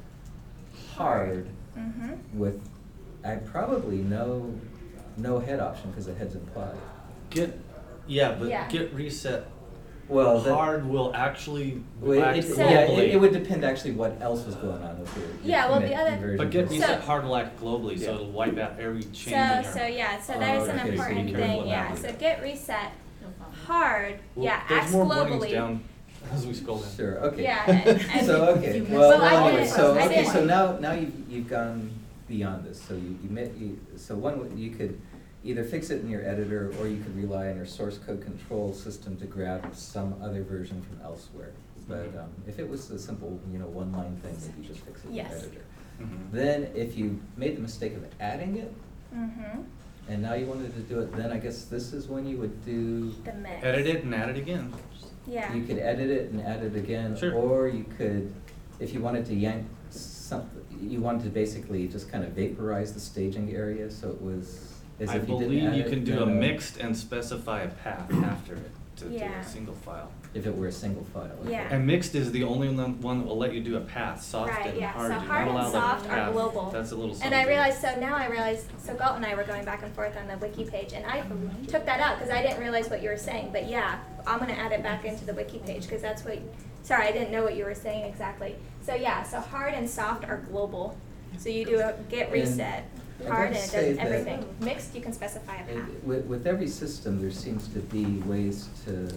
hard Mm-hmm. with, I probably no, no head option, cause the head's implied. Git, yeah, Yeah. but Git reset Well, that- hard will actually Well, act it, So- yeah, it, globally. it would depend actually what else was going on with your, your Yeah, well, the commit other- version. But Git So- reset hard will act globally, so Yeah. it'll wipe out every change So, in your. so yeah, so Oh, that is an okay, so important be thing, careful yeah, about so it. git reset No problem. hard, Well, yeah, there's acts more warnings globally. down as we scroll down. Sure, okay. Yeah, and- and- So, If okay, you miss well, it, Well, I well, anyway, did- so, I okay, did. so now, now you've, you've gone beyond this, so you, you met, you, so one, way- you could either fix it in your editor, or you could rely on your source code control system to grab some other version from elsewhere. But, um, if it was a simple, you know, one-line thing, then you just fix it in your Yes. editor. Mhm. Then, if you made the mistake of adding it, Mm-hmm, and now you wanted to do it, then I guess this is when you would do, the mix. Edit it and add it again. Yeah. you could edit it and add it again, Sure. or you could, if you wanted to yank some, you wanted to basically just kind of vaporize the staging area, so it was as I if you didn't believe add you it, can do no, a no, mixed and specify a path after it to do Yeah. a single file. if it were a single file. okay. Yeah. And mixed is the only one one that will let you do a path, soft Right, and yeah, hard. so You're hard not and allowed a soft are path. global. That's a little something. And I realized, so now I realized, so Galt and I were going back and forth on the wiki page, and I took that out, cause I didn't realize what you were saying, but yeah, I'm gonna add it back into the wiki page, cause that's what, sorry, I didn't know what you were saying exactly. So yeah, so hard and soft are global, so you do a git And reset, I hard, gotta and it say does that- everything. Mixed, you can specify a path. And with, with every system, there seems to be ways to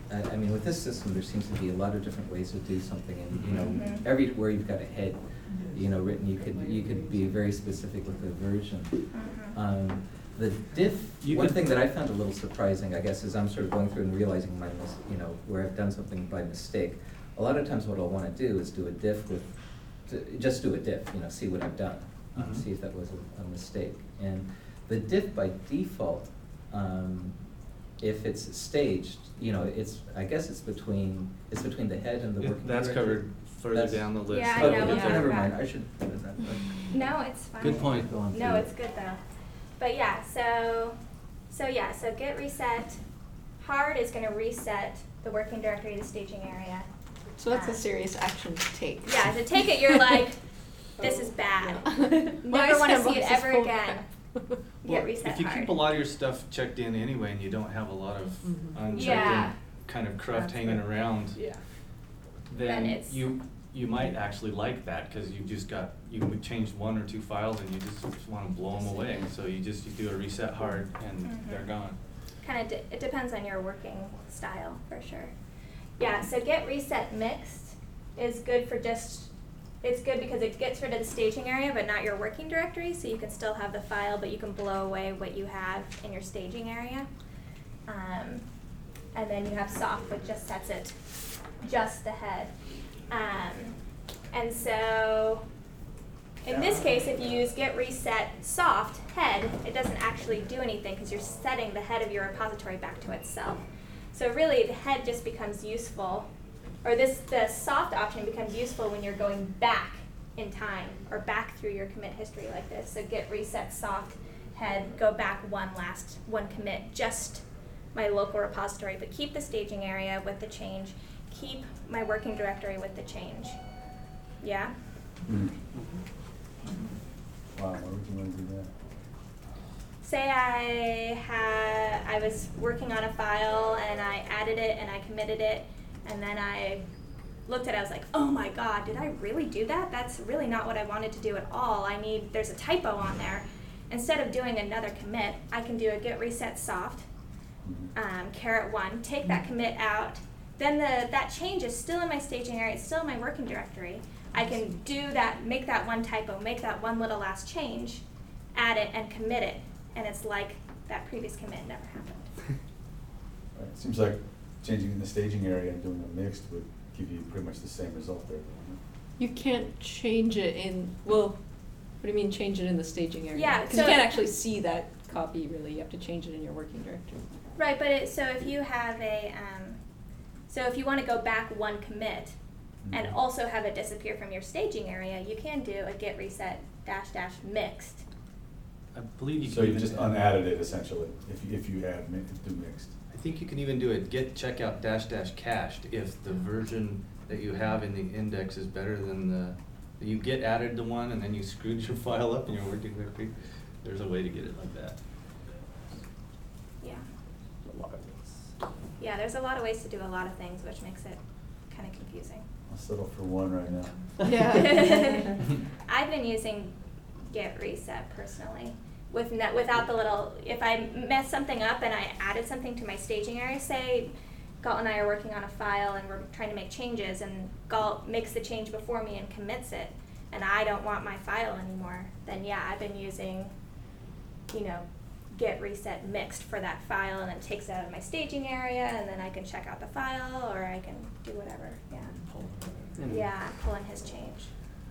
I, I mean, with this system, there seems to be a lot of different ways to do something, and, you know, Mhm. everywhere you've got a head, you know, written, you could, you could be very specific with the version. Mhm. Um, the diff, You one could- thing that I found a little surprising, I guess, is I'm sort of going through and realizing my, mis- you know, where I've done something by mistake. A lot of times what I'll wanna do is do a diff with, to- just do a diff, you know, see what I've done, um, Mhm. see if that was a, a mistake. And the diff by default, um, if it's staged, you know, it's, I guess it's between, it's between the head and the It- working That's directory. covered further That's- down the list. Yeah, I Okay, know, okay, yeah. never mind, I should put it that way. No, it's fine. Good point. Go on No, through. it's good though. But yeah, so, so yeah, so get reset. Hard is gonna reset the working directory, the staging area. So that's Uh, a serious action to take. Yeah, to take it, you're like, this is bad. Never wanna see it ever again. Get Well, reset if you hard. keep a lot of your stuff checked in anyway, and you don't have a lot of Mhm. unchecked Yeah. in kind of cruft That's hanging right. around, Yeah. Then then it's- you, you might actually like that, cause you just got, you would change one or two files and you just wanna blow them away, so you just, you do a reset hard and Mhm. they're gone. Kind of, de- it depends on your working style, for sure. Yeah, so get reset mixed is good for just, it's good because it gets rid of the staging area, but not your working directory, so you can still have the file, but you can blow away what you have in your staging area. Um, and then you have soft, which just sets it just the head. Um, and so, in this case, if you use get reset soft head, it doesn't actually do anything because you're setting the head of your repository back to itself. So really, the head just becomes useful, or this the soft option becomes useful when you're going back in time or back through your commit history like this. So get reset soft head, go back one last one commit, just my local repository, but keep the staging area with the change, keep my working directory with the change. Yeah? Mm. Wow, why would you wanna do that? Say I had, I was working on a file and I added it and I committed it, and then I looked at it, I was like, oh my god, did I really do that? That's really not what I wanted to do at all. I need, there's a typo on there. Instead of doing another commit, I can do a get reset soft, um, caret one, take that commit out, then the, that change is still in my staging area, it's still in my working directory. I can do that, make that one typo, make that one little last change, add it and commit it, and it's like that previous commit never happened. Right, seems like changing in the staging area and doing a mixed would give you pretty much the same result there. wouldn't You can't change it in, well, what do you mean change it in the staging area? Yeah, Because you so- can't actually see that copy really, you have to change it in your working directory. Right, but it, so if you have a, um, so if you want to go back one commit and Mhm. also have it disappear from your staging area, you can do a get reset dash dash mixed. I believe you So can you even. just unadded it essentially, if, you- if you add, mi- do mixed. I think you can even do it get checkout dash dash cached if the version that you have in the index is better than the, you get added to one and then you screwed your file up in your working directory. There's a way to get it like that. Yeah. A lot of things. Yeah, there's a lot of ways to do a lot of things, which makes it kind of confusing. I'll settle for one right now. Yeah. I've been using get reset personally, with ne- without the little. If I mess something up and I added something to my staging area, say Galt and I are working on a file and we're trying to make changes, and Galt makes the change before me and commits it, and I don't want my file anymore, then yeah, I've been using, you know, get reset mixed for that file, and then it takes it out of my staging area, and then I can check out the file, or I can do whatever. Yeah. And Yeah, pull in his change.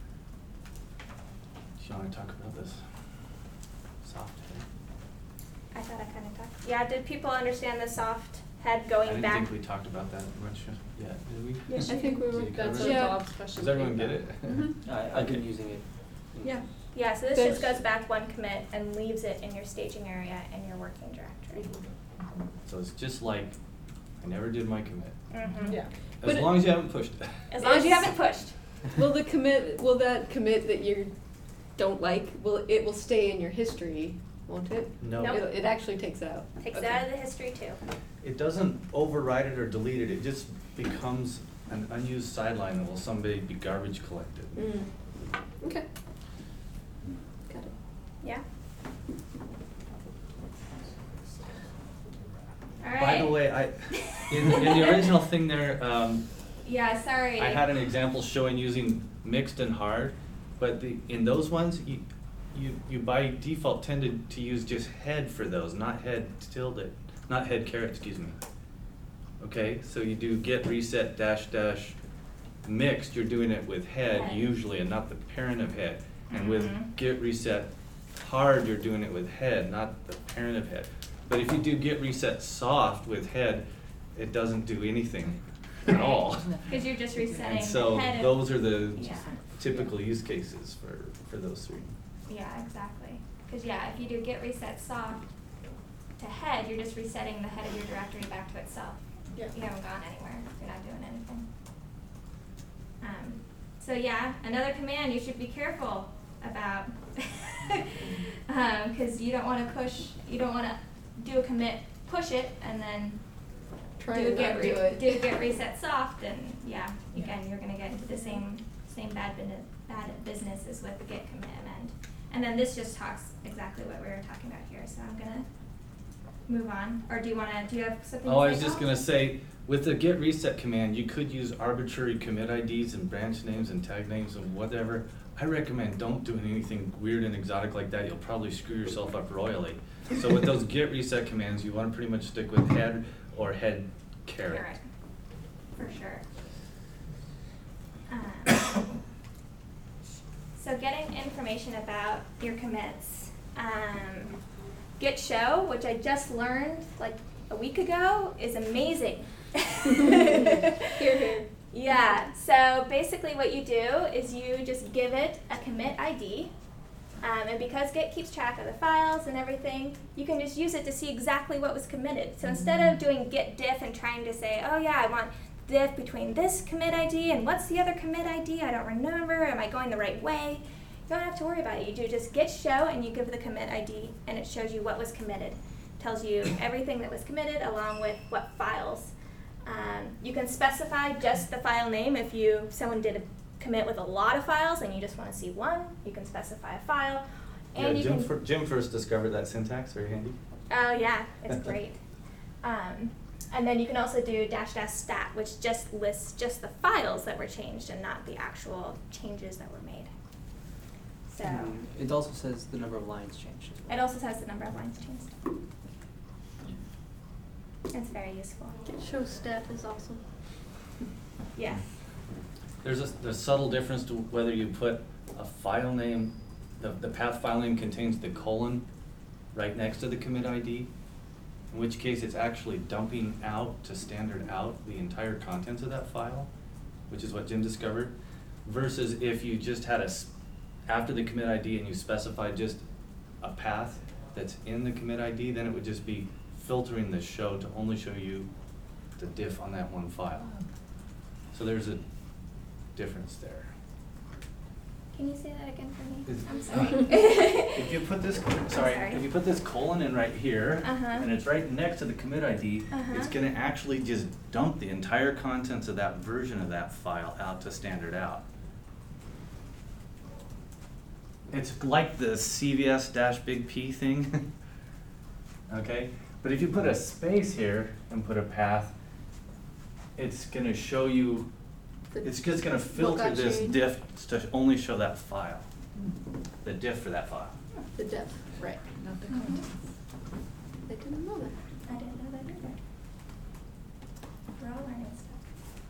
Do you wanna talk about this soft head? I thought I kind of talked. Yeah, did people understand the soft head I going didn't back? think we talked about that much yet, did we? Yes, I think we were. Did you That's cover what it? Yeah. Bob's question. Does everyone came get from. it? Mhm. I, I've been Okay. using it. Yeah. Yeah, so this Good. just goes back one commit and leaves it in your staging area in your working directory. So it's just like, I never did my commit, Mm-hmm. Yeah. as But long as you haven't pushed it. As long as you It's- haven't pushed. Will the commit, will that commit that you don't like, will, it will stay in your history, won't it? No. Nope. It, it actually takes it out. Takes it Okay. out of the history too. It doesn't override it or delete it, it just becomes an unused sideline that will someday be garbage collected. Mm. Okay. Got it. Yeah. All right. By the way, I, In, in the original thing there, um, Yeah, sorry. I had an example showing using mixed and hard, but the, in those ones, you, you, you by default tended to use just head for those, not head tilde, not head caret, excuse me. Okay, so you do get reset dash dash mixed, you're doing it with head Head. usually and not the parent of head. And with Mhm. get reset hard, you're doing it with head, not the parent of head. But if you do get reset soft with head, it doesn't do anything at all. Because you're just resetting And so the head of- those are the Yeah. typical use cases for, for those three. Yeah, exactly. Because yeah, if you do get reset soft to head, you're just resetting the head of your directory back to itself. Yeah. You haven't gone anywhere. You're not doing anything. Um, so yeah, another command you should be careful about, because um, you don't want to push. You don't want to do a commit, push it, and then Try do a and get not re- do it. do a get reset soft, and yeah, again you're going to get into the same same bad business bad business as with the get commit amend. And then this just talks exactly what we were talking about here. So I'm gonna move on. Or do you wanna? Do you have something? Oh, to I say, was just Paul? gonna say, with the get reset command, you could use arbitrary commit I Ds and branch names and tag names and whatever. I recommend don't do anything weird and exotic like that. You'll probably screw yourself up royally. So with those get reset commands, you wanna pretty much stick with head or head caret. Carrot, for sure. Um, so getting information about your commits. Um, Git show, which I just learned like a week ago, is amazing. Here, here. Yeah, so basically what you do is you just give it a commit I D, um, and because Git keeps track of the files and everything, you can just use it to see exactly what was committed. So instead of doing git diff and trying to say, oh yeah, I want diff between this commit I D and what's the other commit I D, I don't remember, am I going the right way? You don't have to worry about it. You do just git show and you give the commit I D and it shows you what was committed. Tells you everything that was committed along with what files. Um, you can specify just the file name if you someone did a commit with a lot of files and you just want to see one. You can specify a file, and Yeah, you Jim, can. fir- Jim first discovered that syntax, very handy. Oh yeah, it's great. Um, and then you can also do dash dash stat, which just lists just the files that were changed and not the actual changes that were made. So It also says the number of lines changed as well. it also says the number of lines changed. It's very useful. Show stat is awesome. Yes. There's a, the subtle difference to whether you put a file name, the, the path file name contains the colon right next to the commit I D, in which case it's actually dumping out to standard out the entire contents of that file, which is what Jim discovered, versus if you just had a, s- after the commit I D and you specified just a path that's in the commit I D, then it would just be filtering the show to only show you the diff on that one file. So there's a difference there. Can you say that again for me? Is- I'm sorry. If you put this, sorry, sorry. if you put this colon in right here, Uh-huh. and it's right next to the commit I D, Uh-huh. it's gonna actually just dump the entire contents of that version of that file out to standard out. It's like the C V S dash big P thing, okay? But if you put a space here and put a path, it's gonna show you, The- it's just gonna what filter got this changed? diff to only show that file, the diff for that file. The depth, right, not the contents. I didn't know that. I didn't know that either. We're all learning stuff.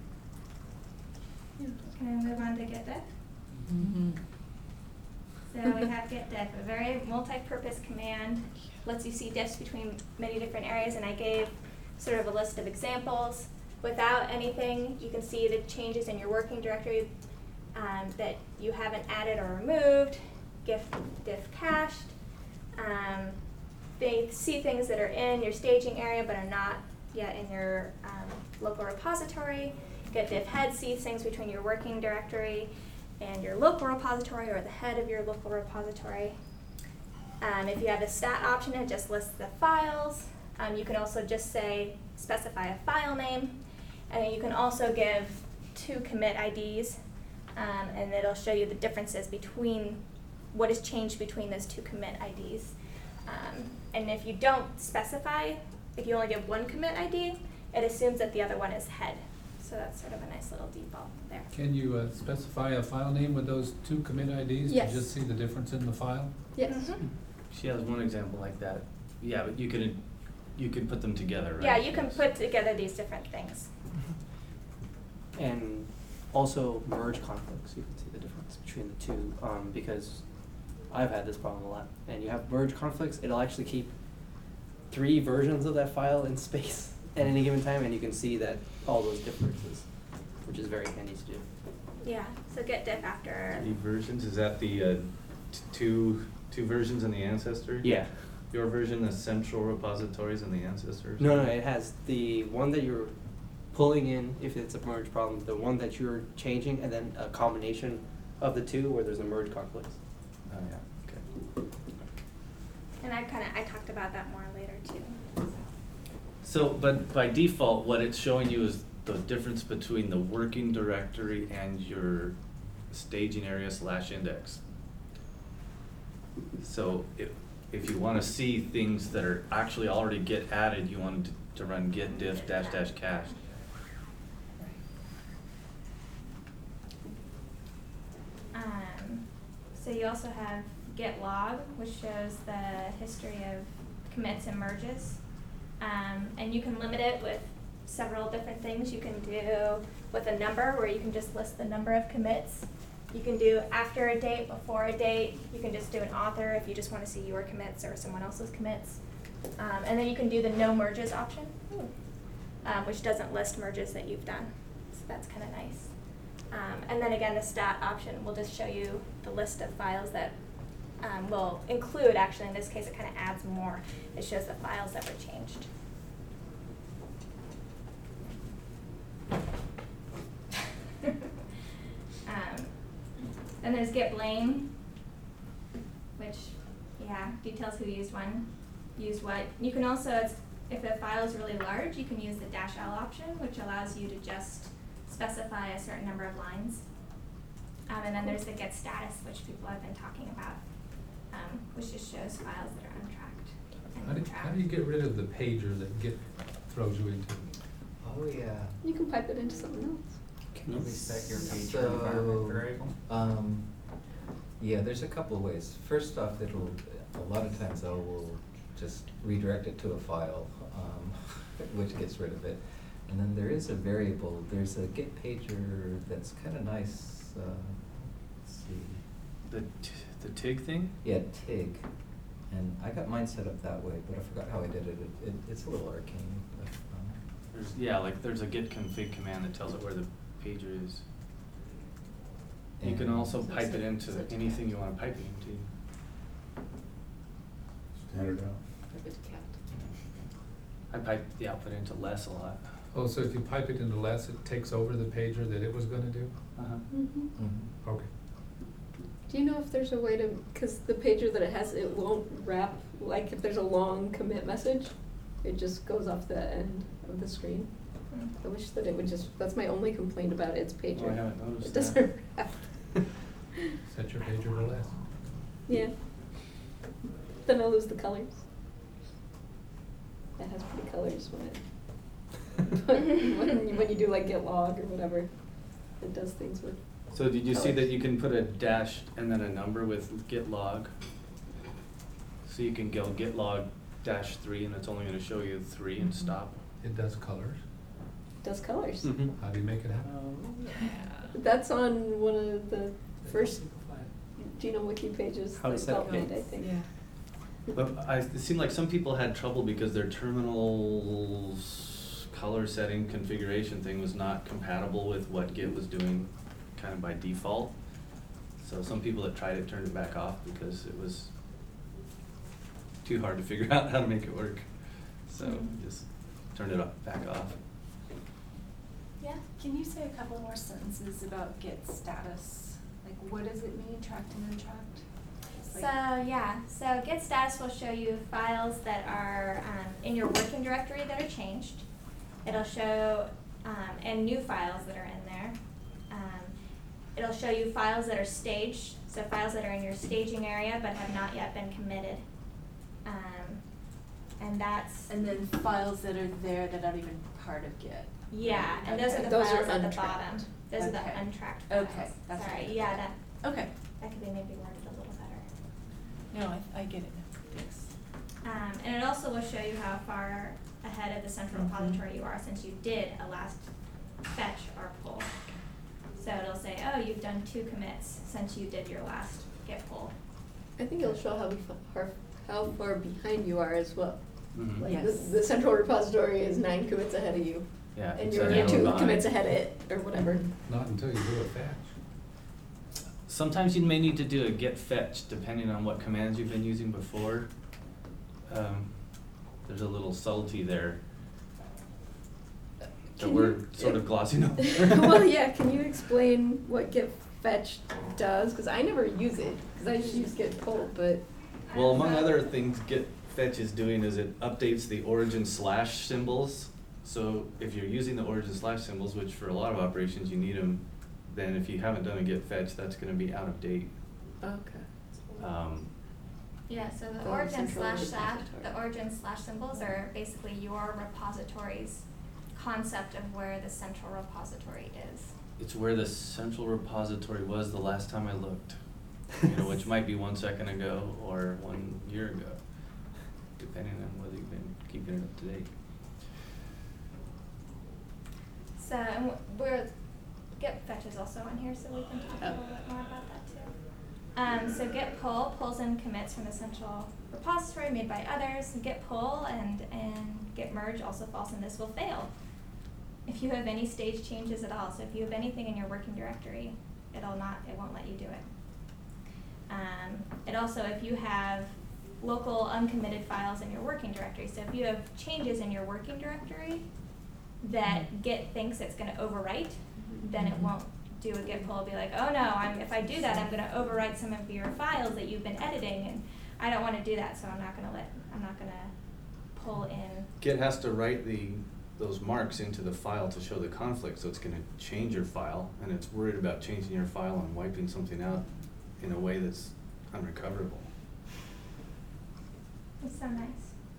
Can I move on to get diff? Mm-hmm. So we have get diff, a very multi-purpose command, lets you see diffs between many different areas, and I gave sort of a list of examples. Without anything, you can see the changes in your working directory um, that you haven't added or removed, gif diff cached. Um, they see things that are in your staging area but are not yet in your um, local repository. Get diff head sees things between your working directory and your local repository, or the head of your local repository. Um, if you have a stat option, it just lists the files. Um, you can also just say, specify a file name, and then you can also give two commit I Ds, um, and it'll show you the differences between what has changed between those two commit I Ds. Um, and if you don't specify, if you only give one commit I D, it assumes that the other one is head. So that's sort of a nice little default there. Can you uh, specify a file name with those two commit I Ds? Yes. To just see the difference in the file? Yes. Mhm. She has one example like that. Yeah, but you could, you could put them together, right? Yeah, you can Yes. put together these different things. And also merge conflicts, you can see the difference between the two, um, because I've had this problem a lot. And you have merge conflicts, it'll actually keep three versions of that file in space at any given time, and you can see that all those differences, which is very handy to do. Yeah, so get diff after. Three versions, is that the, uh, t- two, two versions in the ancestor? Yeah. Your version, the central repositories in the ancestors? No, no, it has the one that you're pulling in if it's a merge problem, the one that you're changing, and then a combination of the two where there's a merge conflict. Oh, yeah, okay. And I kind of, I talked about that more later too. So, but by default, what it's showing you is the difference between the working directory and your staging area slash index. So if, if you wanna see things that are actually already get added, you want to, to run git diff dash dash cache. Um, so you also have git log, which shows the history of commits and merges. Um, and you can limit it with several different things. You can do with a number where you can just list the number of commits. You can do after a date, before a date. You can just do an author if you just want to see your commits or someone else's commits. Um, and then you can do the no merges option, um, which doesn't list merges that you've done. So that's kind of nice. Um, and then again, the stat option will just show you the list of files that um, will include, actually in this case it kind of adds more. It shows the files that were changed. um, and there's git blame, which, yeah, details who used one, used what. You can also, it's, if the file is really large, you can use the dash L option, which allows you to just specify a certain number of lines. Um, and then there's the git status, which people have been talking about, um, which just shows files that are untracked and How do, tracked. how do you get rid of the pager that Git throws you into? Oh, yeah. You can pipe it into something else. Can you set your pager environment variable? Um, yeah, there's a couple of ways. First off, it'll, a lot of times I will just redirect it to a file, um, which gets rid of it. And then there is a variable, there's a git pager that's kind of nice, uh, let's see. The, t- the TIG thing? Yeah, TIG. And I got mine set up that way, but I forgot how I did it. It, it it's a little arcane, but, um, There's, yeah, like there's a git config command that tells it where the pager is. You can And- also So pipe it's it a- into so it's a anything cat. you wanna pipe it into. Standard out. Pipe it to cat. I pipe the output into less a lot. Oh, so if you pipe it into less, it takes over the pager that it was gonna do? Uh-huh. Mm-hmm. mhm. Okay. Do you know if there's a way to, because the pager that it has, it won't wrap, like if there's a long commit message, it just goes off the end of the screen. Mm. I wish that it would just, that's my only complaint about its pager. Oh, I haven't noticed It that. doesn't wrap. Set your pager to less. Yeah. Then I lose the colors. It has pretty colors when it, when, you- when you do like git log or whatever, it does things with. So did you see that colors. you can put a dash and then a number with git log? So you can go git log dash three and it's only gonna show you three and Mm-hmm. Mhm. stop. It does colors. It does colors. Mm-hmm. How do you make it happen? That's on one of the first Genome Wiki pages, How to like set up Development, I gates. think. Yeah. But I, it seemed like some people had trouble because their terminal's color setting configuration thing was not compatible with what Git was doing kind of by default. So some people that tried it turned it back off because it was too hard to figure out how to make it work. So just turned it off, back off. Yeah, can you say a couple more sentences about git status? Like, what does it mean, tracked and untracked? It's So like- yeah, so git status will show you files that are um, in your working directory that are changed. It'll show, um, and new files that are in there. Um, it'll show you files that are staged, so files that are in your staging area but have not yet been committed. Um, and that's, And then files that are there that aren't even part of Git. Yeah, and those are the Those are files at the untracked. bottom. Those are the Okay. untracked files. Okay, that's what Sorry, I yeah, thought. that, Okay. that could be maybe worded a little better. No, I, I get it now. Thanks. Um, and it also will show you how far ahead of the central Mhm. repository you are since you did a last fetch or pull. So it'll say, oh, you've done two commits since you did your last git pull. I think it'll show how, bef- how, how far behind you are as well. Mhm. Like Yes. the, the central repository is nine commits ahead of you. Yeah, And it's you're a two behind. commits ahead of it, or whatever. Not until you do a fetch. Sometimes you may need to do a git fetch depending on what commands you've been using before. Um, there's a little subtlety there that Can we're you- sort of glossing over. Well, yeah, can you explain what git fetch does? Because I never use it, because I just use git pull, but. Well, among other things git fetch is doing is it updates the origin slash symbols. So if you're using the origin slash symbols, which for a lot of operations you need them, then if you haven't done a git fetch, that's gonna be out of date. Okay. Um, Yeah, so the Oh, origin central slash slash, repository. the origin slash symbols are basically your repository's concept of where the central repository is. It's where the central repository was the last time I looked, you know, which might be one second ago or one year ago, depending on whether you've been keeping it up to date. So, and w- we're, git fetch is also on here, so we can talk a Oh. little bit more about that too. Um, so git pull pulls in commits from the central repository made by others. Git pull and, and git merge also falls in this will fail. If you have any stage changes at all, so if you have anything in your working directory, it'll not, it won't let you do it. Um, it also, if you have local uncommitted files in your working directory, so if you have changes in your working directory that Git thinks it's gonna overwrite, then it won't do a git pull, be like, oh no, I'm, if I do that, I'm gonna overwrite some of your files that you've been editing, and I don't wanna do that, so I'm not gonna let, I'm not gonna pull in. Git has to write the, those marks into the file to show the conflict, so it's gonna change your file, and it's worried about changing your file and wiping something out in a way that's unrecoverable. It's so nice.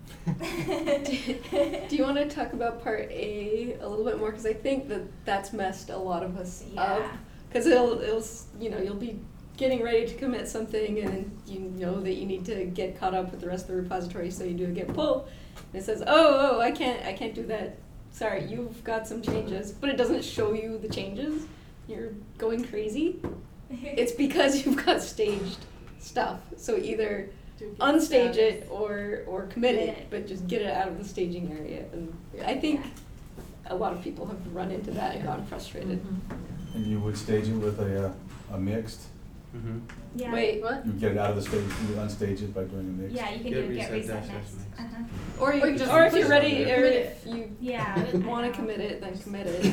Do you want to talk about part A a little bit more? Because I think that that's messed a lot of us up. Yeah. Because it'll, it'll, s- you know, you'll be getting ready to commit something, and you know that you need to get caught up with the rest of the repository, so you do a git pull. And it says, oh, oh, I can't, I can't do that. Sorry, you've got some changes, but it doesn't show you the changes. You're going crazy. It's because you've got staged stuff. So either Do git unstage it status. or or commit it, but just get it out of the staging area. And I think a lot of people have run into that and gotten frustrated. Mm-hmm. And you would stage it with a, uh, a mixed, Mm-hmm. Yeah. Wait, What? you get it out of the stage, you unstage it by doing a mixed. Yeah, you can Git do a git reset reset dash next. dash next. Uh-huh. or you, Or you just or if you're push ready, it. or Commit if it. you Yeah. I want to know. commit it, then commit it.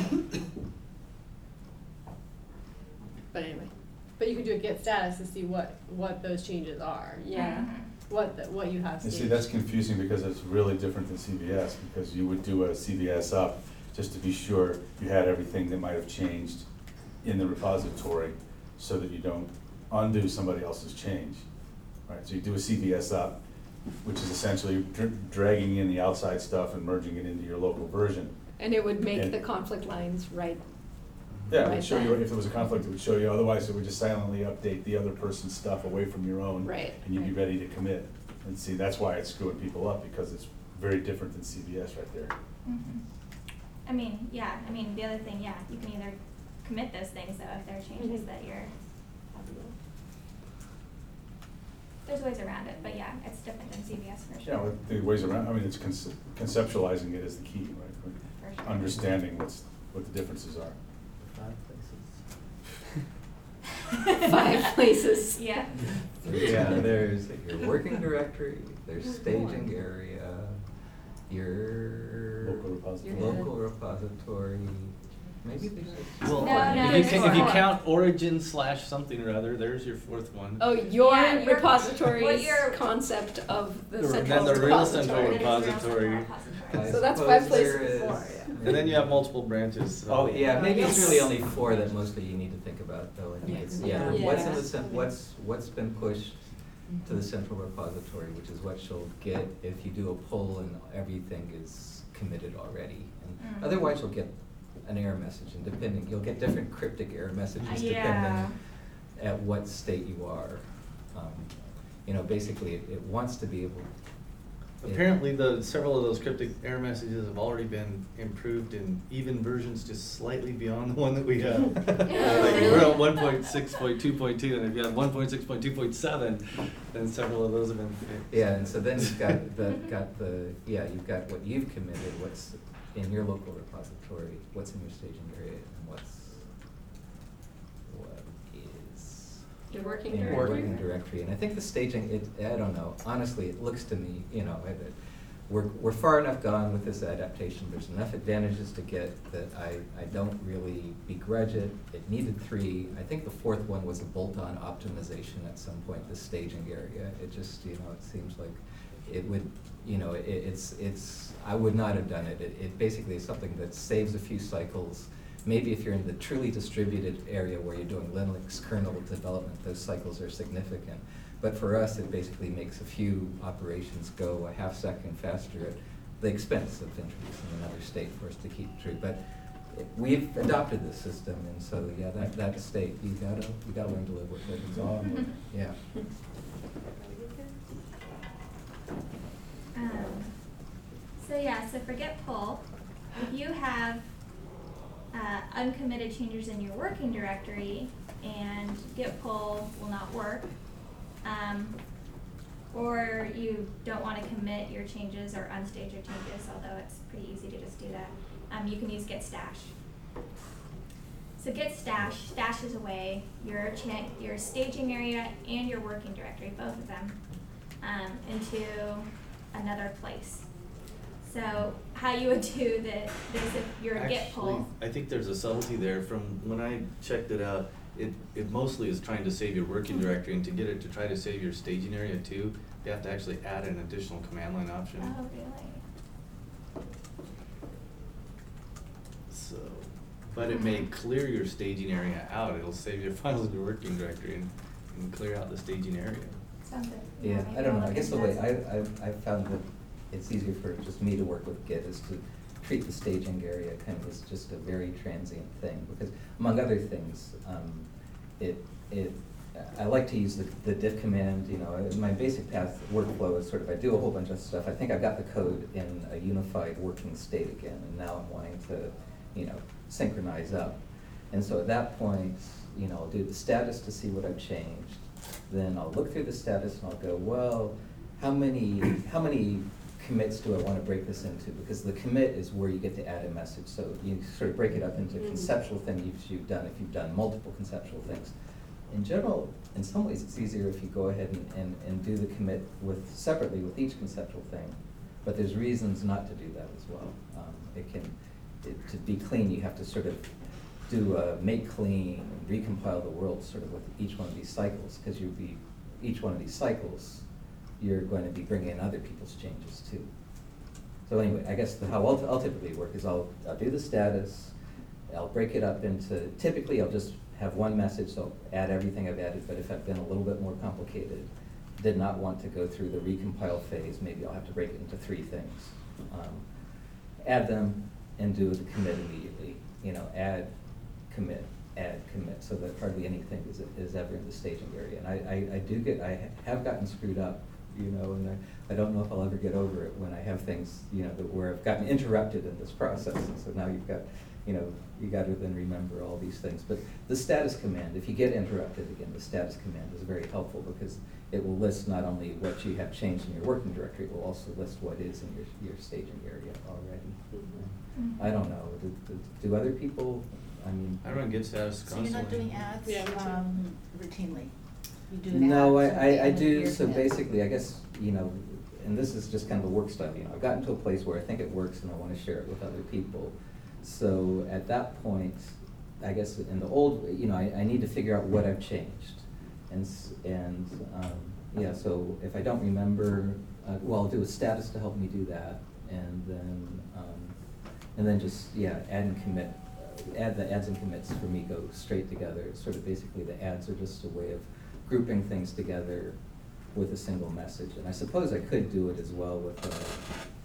But anyway, But you could do a git status to see what, what those changes are. yeah. Mhm. What, the- what you have And staged. see, that's confusing because it's really different than C V S, because you would do a C V S up just to be sure you had everything that might have changed in the repository so that you don't undo somebody else's change. Right, so you do a C V S up, which is essentially dr- dragging in the outside stuff and merging it into your local version. And it would make And- the conflict lines right. Yeah, it Right would show you, then. if there was a conflict, it would show you, otherwise it would just silently update the other person's stuff away from your own. Right, And you'd be right. ready to commit. And see, that's why it's screwing people up, because it's very different than C V S right there. Mhm. I mean, yeah, I mean, the other thing, yeah, you can either commit those things though if there are changes Mhm. that you're, there's ways around it, but yeah, it's different than C V S for sure. Yeah, with the ways around, I mean, it's conce- conceptualizing it is the key, right? For sure. Understanding what's, what the differences are. Five places. Five places. Yeah. Yeah, there's your working directory, there's staging area, your Local repository. local repository, maybe there's a. Well, No, no, if you, there's ca- if you four. count origin slash something or other, there's your fourth one. Oh, your Yeah, your- what repository's your- concept of the The- central then the real central repository. It is real repository. central repository. I So that's suppose five there places. is- Four, yeah. And then you have multiple branches. So. Oh, yeah, maybe it's really Yes. only four that mostly you need to think about though. I think it's, yeah, Yeah. what's in the, Yeah. cen- what's, what's been pushed to the central repository, which is what she'll get if you do a pull and everything is committed already. And Mm. otherwise you'll get an error message, and depending, you'll get different cryptic error messages Yeah. depending at what state you are. Um, You know, basically, it, it wants to be able. it- Apparently, the, several of those cryptic error messages have already been improved in even versions just slightly beyond the one that we have. Like, we're at one point six point two point two, and if you have one point six point two point seven, then several of those have been fixed. Yeah, and so then you've got the, got the, yeah, you've got what you've committed, what's in your local repository, what's in your staging area, and what's, what is. Your working in your directory? working directory. And I think the staging, it, I don't know, honestly, it looks to me, you know, I- that we're, we're far enough gone with this adaptation. There's enough advantages to get that I, I don't really begrudge it. It needed three. I think the fourth one was a bolt-on optimization at some point, the staging area. It just, you know, it seems like it would, you know, it, it's, it's, I would not have done it. It, it basically is something that saves a few cycles. Maybe if you're in the truly distributed area where you're doing Linux kernel development, those cycles are significant. But for us, it basically makes a few operations go a half second faster at the expense of introducing another state for us to keep true. But it- we've adopted this system, and so yeah, that, that state, you gotta, you gotta learn to live with it. It's all, yeah. Um, so yeah, so for git pull, if you have uh, uncommitted changes in your working directory and git pull will not work, um, or you don't want to commit your changes or unstage your changes, although it's pretty easy to just do that, um, you can use git stash. So git stash stashes away your cha your staging area and your working directory, both of them, um, into another place. So how you would do the, this if you're a git Actually, pull. I think there's a subtlety there. From when I checked it out, it, it mostly is trying to save your working directory, and to get it to try to save your staging area too, you have to actually add an additional command line option. Oh, really? So, but it may clear your staging area out. It'll save your files in your working directory and, and clear out the staging area. Sounds good. Yeah, maybe I don't I'll know, I look guess the into way that. I, I've, I've found that it's easier for just me to work with Git is to treat the staging area kind of as just a very transient thing, because among other things, um, it, it, I like to use the, the diff command, you know, my basic path workflow is sort of, I do a whole bunch of stuff, I think I've got the code in a unified working state again, and now I'm wanting to, you know, synchronize up. And so at that point, you know, I'll do the status to see what I've changed. Then I'll look through the status and I'll go, well, how many, how many commits do I want to break this into? Because the commit is where you get to add a message. So you sort of break it up into Mhm. conceptual things you've, you've done, if you've done multiple conceptual things. In general, in some ways, it's easier if you go ahead and, and, and do the commit with, separately with each conceptual thing. But there's reasons not to do that as well. Um, it can, it, to be clean, you have to sort of do a make clean, and recompile the world sort of with each one of these cycles, because you'll be, each one of these cycles, you're going to be bringing in other people's changes too. So anyway, I guess the, how I'll, I'll typically work is I'll, I'll do the status, I'll break it up into, typically I'll just have one message, so I'll add everything I've added, but if I've been a little bit more complicated, did not want to go through the recompile phase, maybe I'll have to break it into three things. Um, add them and do the commit immediately, you know, add, commit, add, commit, so that hardly anything is, is ever in the staging area. And I, I, I do get, I have gotten screwed up, you know, and I, I don't know if I'll ever get over it when I have things, you know, that where I've gotten interrupted in this process. And so now you've got, you know, you got to then remember all these things. But the status command, if you get interrupted again, the status command is very helpful, because it will list not only what you have changed in your working directory, it will also list what is in your, your staging area already. Mhm. I don't know, do, do, do other people, I mean. I run git status So you're not constantly. doing ads, Yeah, me too. um, routinely? You do an ad No, I, at the I, I end of do, your so commit. basically, I guess, you know, and this is just kind of a work style, you know, I've gotten to a place where I think it works and I want to share it with other people. So at that point, I guess in the old, you know, I, I need to figure out what I've changed. And, s- and, um, yeah, so if I don't remember, uh, well, I'll do a status to help me do that, and then, um, and then just, yeah, add and commit, uh, add the adds and commits for me go straight together. It's sort of basically the adds are just a way of grouping things together with a single message. And I suppose I could do it as well with, uh,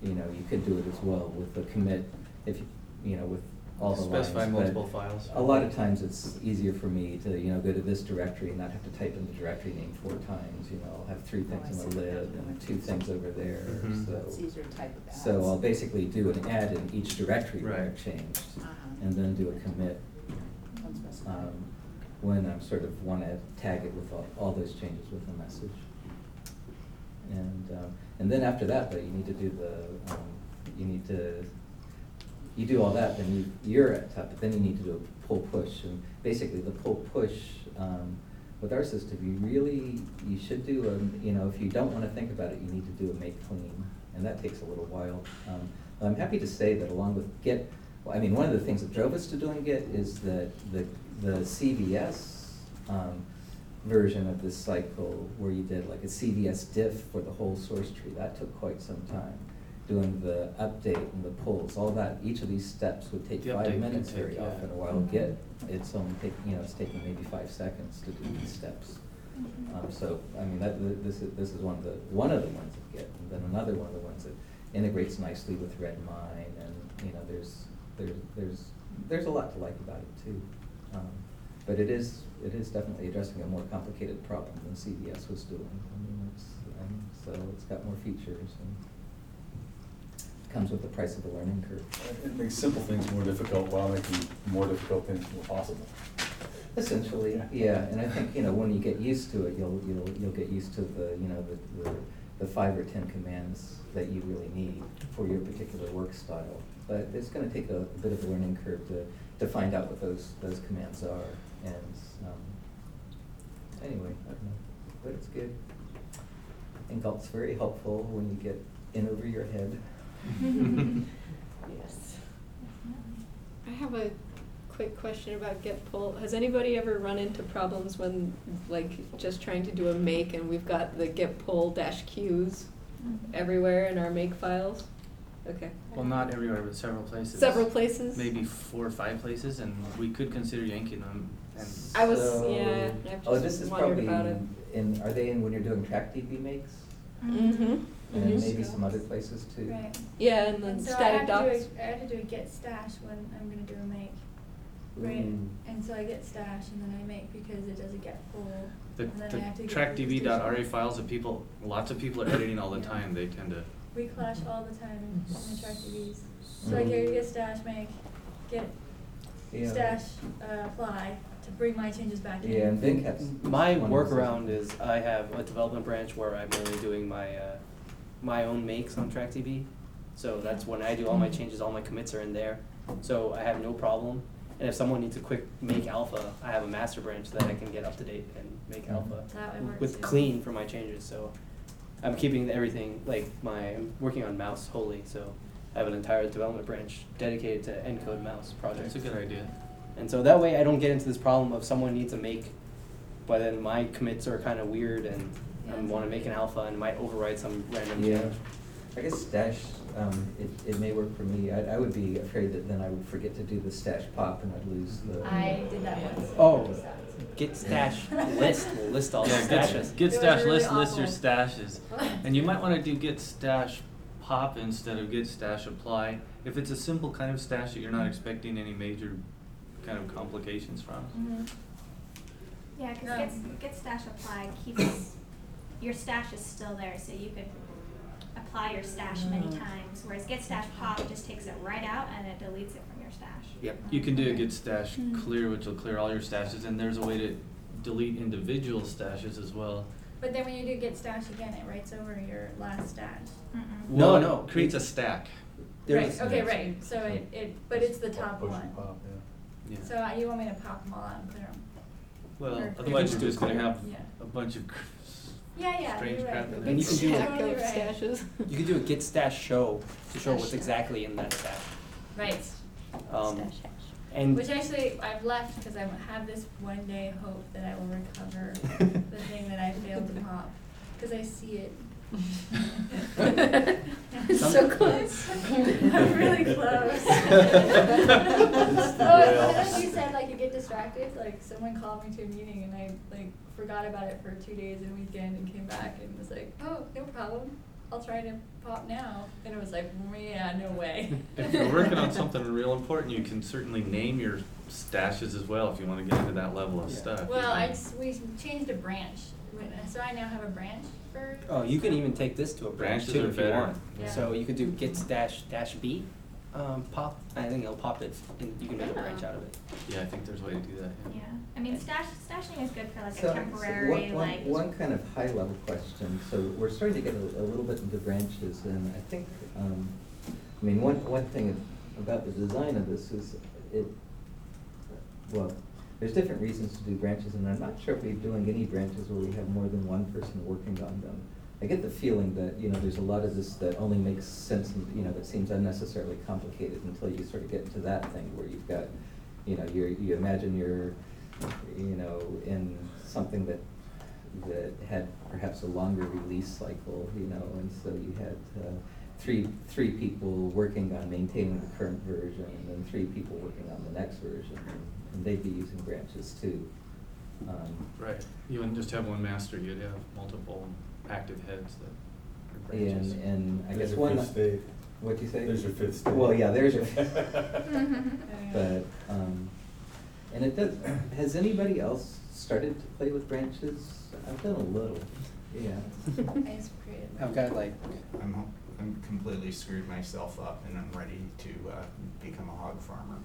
you know, you could do it as well with the commit, if, you you know, with all the lines. Specify but multiple files. A lot of times it's easier for me to, you know, go to this directory and not have to type in the directory name four times, you know, I'll have three Oh, I things in see. the lid and two things over there, Mhm. so. It's easier to type with So ads. I'll basically do an add in each directory where Right. I've changed, Uh-huh. and then do a commit, Unspecified. um, when I'm sort of wanna tag it with all, all those changes with a message. And, um, and then after that, though, you need to do the, um, you need to, you do all that, then you, you're at top, but then you need to do a pull push, and basically the pull push, um, with our system, you really, you should do a, you know, if you don't wanna think about it, you need to do a make clean, and that takes a little while. Um, I'm happy to say that along with Git, well, I mean, one of the things that drove us to doing Git is that the, the C V S, um, version of this cycle where you did like a C V S diff for the whole source tree, that took quite some time. Doing the update and the pulls, all that, each of these steps would take The update five can minutes take, very yeah. often, while Git, it's only take, you know, it's taking maybe five seconds to do these steps. Um, so, I mean, that, th- this is, this is one of the, one of the ones of Git, and then another one of the ones that integrates nicely with Redmine, and, you know, there's, there's, there's, there's a lot to like about it too. Um, But it is, it is definitely addressing a more complicated problem than C V S was doing. I mean, it's, and so it's got more features and comes with the price of the learning curve. It makes simple things more difficult while making more difficult things more possible. Essentially, yeah, and I think, you know, when you get used to it, you'll, you'll, you'll get used to the, you know, the, the, the five or ten commands that you really need for your particular work style. But it's gonna take a, a bit of a learning curve to, to find out what those, those commands are, and, um, anyway, I don't know, but it's good. I think Galt's very helpful when you get in over your head. Yes. I have a quick question about get pull. Has anybody ever run into problems when, like, just trying to do a make and we've got the get pull dash Qs everywhere in our make files? Okay. Well, not everywhere, but several places. Several places? Maybe four or five places, and we could consider yanking them. And I was, So- yeah, I've Oh, just this is wondered probably about it. in, are they in when you're doing track D B makes? Mm-hmm. And Mhm. maybe some other places too? Right. Yeah, and then And so I static have docs. to do a, I have to do a get stash when I'm gonna do a make, right? Ooh. And so I get stash and then I make because it does a get pull, The, and then I have to the get track D B dot R A registration. files that people, lots of people are editing all the Yeah. time, they tend to. We clash all the time in the track D Bs. So I Mm. get, get stash, make, get Yeah. stash, uh, apply to bring my changes back in. Yeah, and then Cap's. My one of those- workaround is I have a development branch where I'm only doing my, uh, my own makes on TrackDB. So that's when I do all my changes, all my commits are in there. So I have no problem. And if someone needs a quick make alpha, I have a master branch that I can get up to date and make alpha That would work with too. clean for my changes. So I'm keeping everything, like my, I'm working on mouse wholly, so I have an entire development branch dedicated to encode mouse projects. That's a good idea. And so that way I don't get into this problem of someone needs a make, but then my commits are kind of weird and I want to make an alpha and might override some random Yeah, change. I guess stash, um, it, it may work for me. I, I would be afraid that then I would forget to do the stash pop and I'd lose the. I did that once. Oh, git stash list will list all the Yeah, get, stashes. get It was stash really list, list your awful. stashes. And you might wanna do get stash pop instead of get stash apply. If it's a simple kind of stash that you're not expecting any major kind of complications from. Mhm. Yeah, because Um, get, get stash apply keeps, your stash is still there, so you could apply your stash many times, whereas get stash pop just takes it right out and it deletes it from your stash. Yep. You can do a Okay. get stash clear, which will clear all your stashes, and there's a way to delete individual stashes as well. But then when you do get stash again, it writes over your last stash. Mm-mm. No, Well, no, it creates you- a stack. There Right, is- okay, right, so it, it, but it's the top Push and one. pop, yeah. Yeah. So uh, you want me to pop them all out and clear them? Well, or- otherwise you're just gonna have Yeah. a bunch of cr- Yeah, yeah, strange you're crap right. in And you can do- Stack Totally of right. stashes. You could do a git stash show to show Stash what's show. exactly in that stash. Right, Um, Stash hash. and which actually I've left because I have this one day hope that I will recover the thing that I failed to pop, because I see it. It's so close. I'm really close. It's the Oh, and rail. then you said like you get distracted, like someone called me to a meeting and I like forgot about it for two days and a weekend and came back and was like, oh, no problem. I'll try to pop now. And it was like, yeah, no way. If you're working on something real important, you can certainly name your stashes as well if you wanna get into that level of Yeah. stuff. Well, I, s- we changed a branch, so I now have a branch for. Oh, you can even take this to a branch Branches too are if you better. want. Yeah. So you could do git dash dash b, um, pop. I think it'll pop it, and you can make a branch out of it. Yeah, I think there's a way to do that, yeah. Yeah, I mean, stash, stashing is good for like So- a so temporary, one- one- like. One kind of high-level question, so we're starting to get a, a little bit into branches, and I think, um, I mean, one, one thing about the design of this is it, well, there's different reasons to do branches, and I'm not sure if we're doing any branches where we have more than one person working on them. I get the feeling that, you know, there's a lot of this that only makes sense, and, you know, that seems unnecessarily complicated until you sort of get into that thing where you've got, you know, you're, you imagine you're, you know, in something that, that had perhaps a longer release cycle, you know, and so you had, uh, three, three people working on maintaining the current version, and then three people working on the next version, and they'd be using branches too. Um, Right, you wouldn't just have one master, you'd have multiple active heads that are And, branches. and I There's guess your one. fifth state. What'd you say? There's your fifth state. Well, yeah, there's your. Mm-hmm. But, um, and it does, has anybody else started to play with branches? I've done a little, yeah. I just created. I've got like, I'm, ho- I'm completely screwed myself up and I'm ready to uh, become a hog farmer.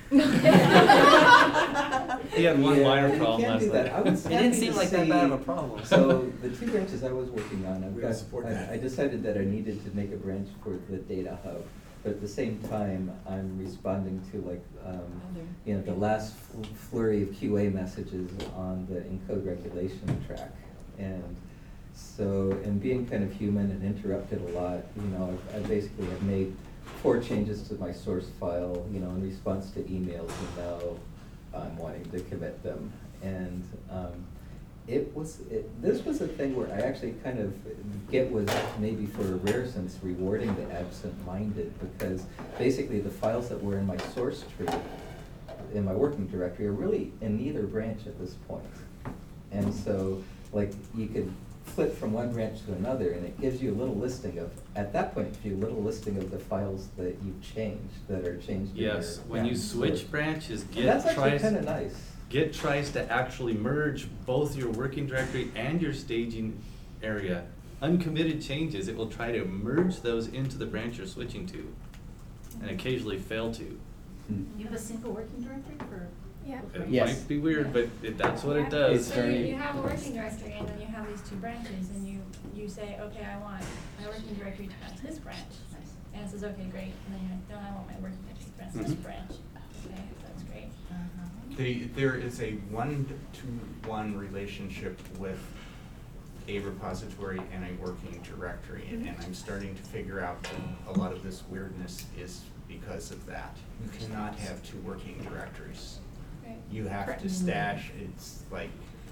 He had one Yeah, minor you problem can't do last that. I night. was It didn't happy seem to like that bad of a see- problem. So the two branches I was working on, I've We got, gotta support that. I, I decided that I needed to make a branch for the data hub. But at the same time, I'm responding to like, um, you know, the last fl- flurry of Q A messages on the encode regulation track. And so, and being kind of human and interrupted a lot, you know, I basically have made four changes to my source file, you know, in response to emails, you know, I'm wanting to commit them. And um, it was, it, this was a thing where I actually kind of get was maybe for a rare sense rewarding the absent-minded, because basically the files that were in my source tree, in my working directory, are really in neither branch at this point. And so, like, you could flip from one branch to another, and it gives you a little listing of, at that point, it gives you a little listing of the files that you've changed, that are changed in your. Yes, when you yeah. switch branches, And Git that's actually tries, kinda nice. Git tries to actually merge both your working directory and your staging area. Uncommitted changes, it will try to merge those into the branch you're switching to, and occasionally fail to. You have a single working directory for? Yeah. It Yes. might be weird, but it, that's what Yeah. it does. It's So you, very- you have a working directory, and then you have these two branches, and you, you say, okay, I want my working directory to match this branch. And it says, okay, great, and then you're like, no, I want my working directory to match this Mhm. branch. Okay, that's great. The, there is a one-to-one relationship with a repository and a working directory, and and I'm starting to figure out that a lot of this weirdness is because of that. You cannot have two working directories. Right. You have to Correct. stash, it's like,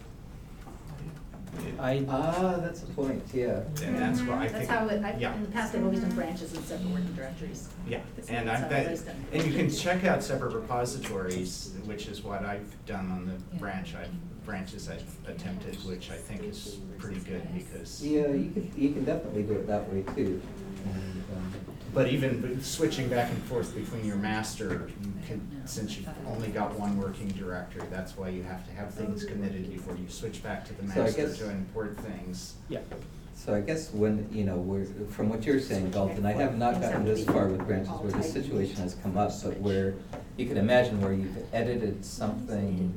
it- I, Ah, that's a point, yeah. and that's why I think. That's how it, I, yeah. in the past, I've always done branches and separate working directories. Yeah, That's- and that's I've, how that, always done it. and you can check out separate repositories, which is what I've done on the Yeah. branch, I've, branches I've attempted, which I think is pretty good because. Yeah, you could, you can definitely do it that way too. And, um, But even b- switching back and forth between your master, you can, since you've only got one working directory, that's why you have to have things committed before you switch back to the So I master guess- to import things. yeah. So I guess when, you know, we're, from what you're saying, Dalton, I have not gotten this far with branches where this situation has come up, but where you can imagine where you've edited something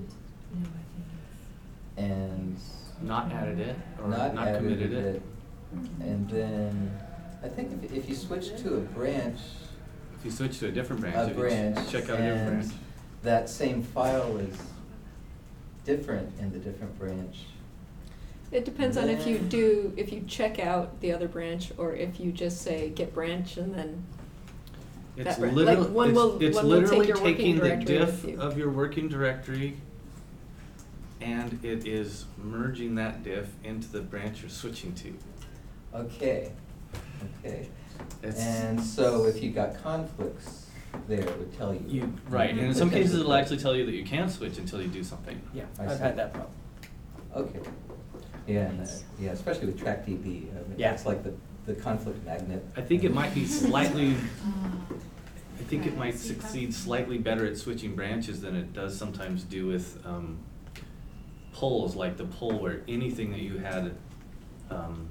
and Not added it, or not not committed edited it. it. And then, I think if, if you switch to a branch, If you switch to a different branch, a if you ch- branch, check out a different and branch. that same file is different in the different branch. It depends on if you Then- do, if you check out the other branch, or if you just say get branch and then It's that branch. literally, Like, one will- it's, it's one will take literally your working taking the directory diff with you. of your working directory, and it is merging that diff into the branch you're switching to. Okay, okay. It's- And so if you got conflicts there, it would tell you. You, right, and in some cases it'll actually tell you that you can't switch until you do something. Yeah, I I've see. had that problem. Okay. Yeah, and, uh, yeah, especially with TrackDB, I mean, Yeah. that's like the, the conflict magnet. I think it might be slightly, Uh, I think it Right, might see how- succeed slightly better at switching branches than it does sometimes do with, um, polls, like the poll where anything that you had, um,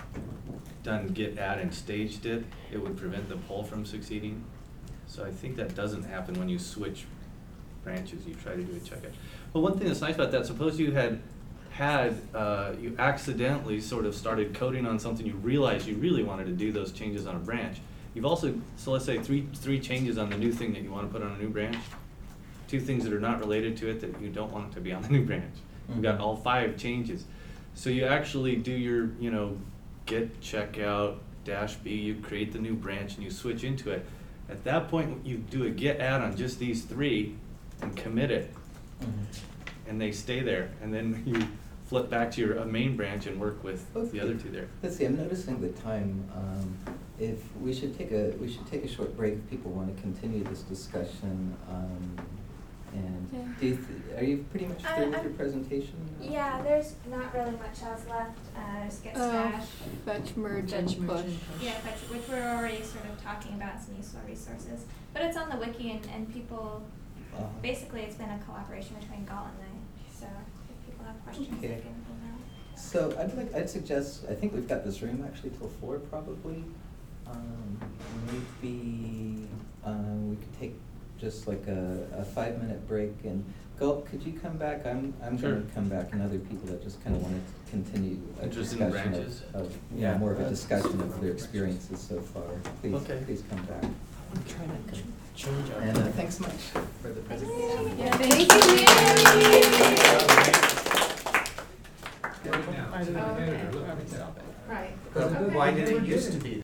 done get add and staged it, it would prevent the poll from succeeding. So I think that doesn't happen when you switch branches, you try to do a checkout. But one thing that's nice about that, suppose you had had, uh, you accidentally sort of started coding on something, you realized you really wanted to do those changes on a branch. You've also, so let's say three, three changes on the new thing that you wanna put on a new branch, two things that are not related to it that you don't want to be on the new branch. You've got Mhm. all five changes. So you actually do your, you know, get checkout dash B, you create the new branch and you switch into it. At that point, you do a get add on just these three and commit it, Mhm. and they stay there. And then you flip back to your uh, main branch and work with the other two there. Let's see, I'm noticing the time. Um, if we should take a, we should take a short break if people want to continue this discussion. Um, and Yeah. do you th- are you pretty much I- through with I'm- your presentation? Yeah, there's not really much else left. Uh, just get Uh, stash. fetch, merge, and Fetch, merge, push. and push. Yeah, which, which we're already sort of talking about some useful resources. But it's on the wiki and, and people, Uh, basically it's been a collaboration between Galt and I. So if people have questions, they Okay. can email. So I'd like, I'd suggest, I think we've got this room actually till four probably. Um, maybe, um, we could take just like a, a five minute break and Gulp, could you come back? I'm, I'm Sure. gonna come back and other people that just kinda wanna continue a Interested in discussion branches? of, of, you know, Yeah. more of a discussion of their experiences so far. Please, Okay. please come back. I'm trying to change our. And uh, thanks so much for the presentation. Yeah, thank you. Now, it's an editor, look at that. Right. But why did it used to be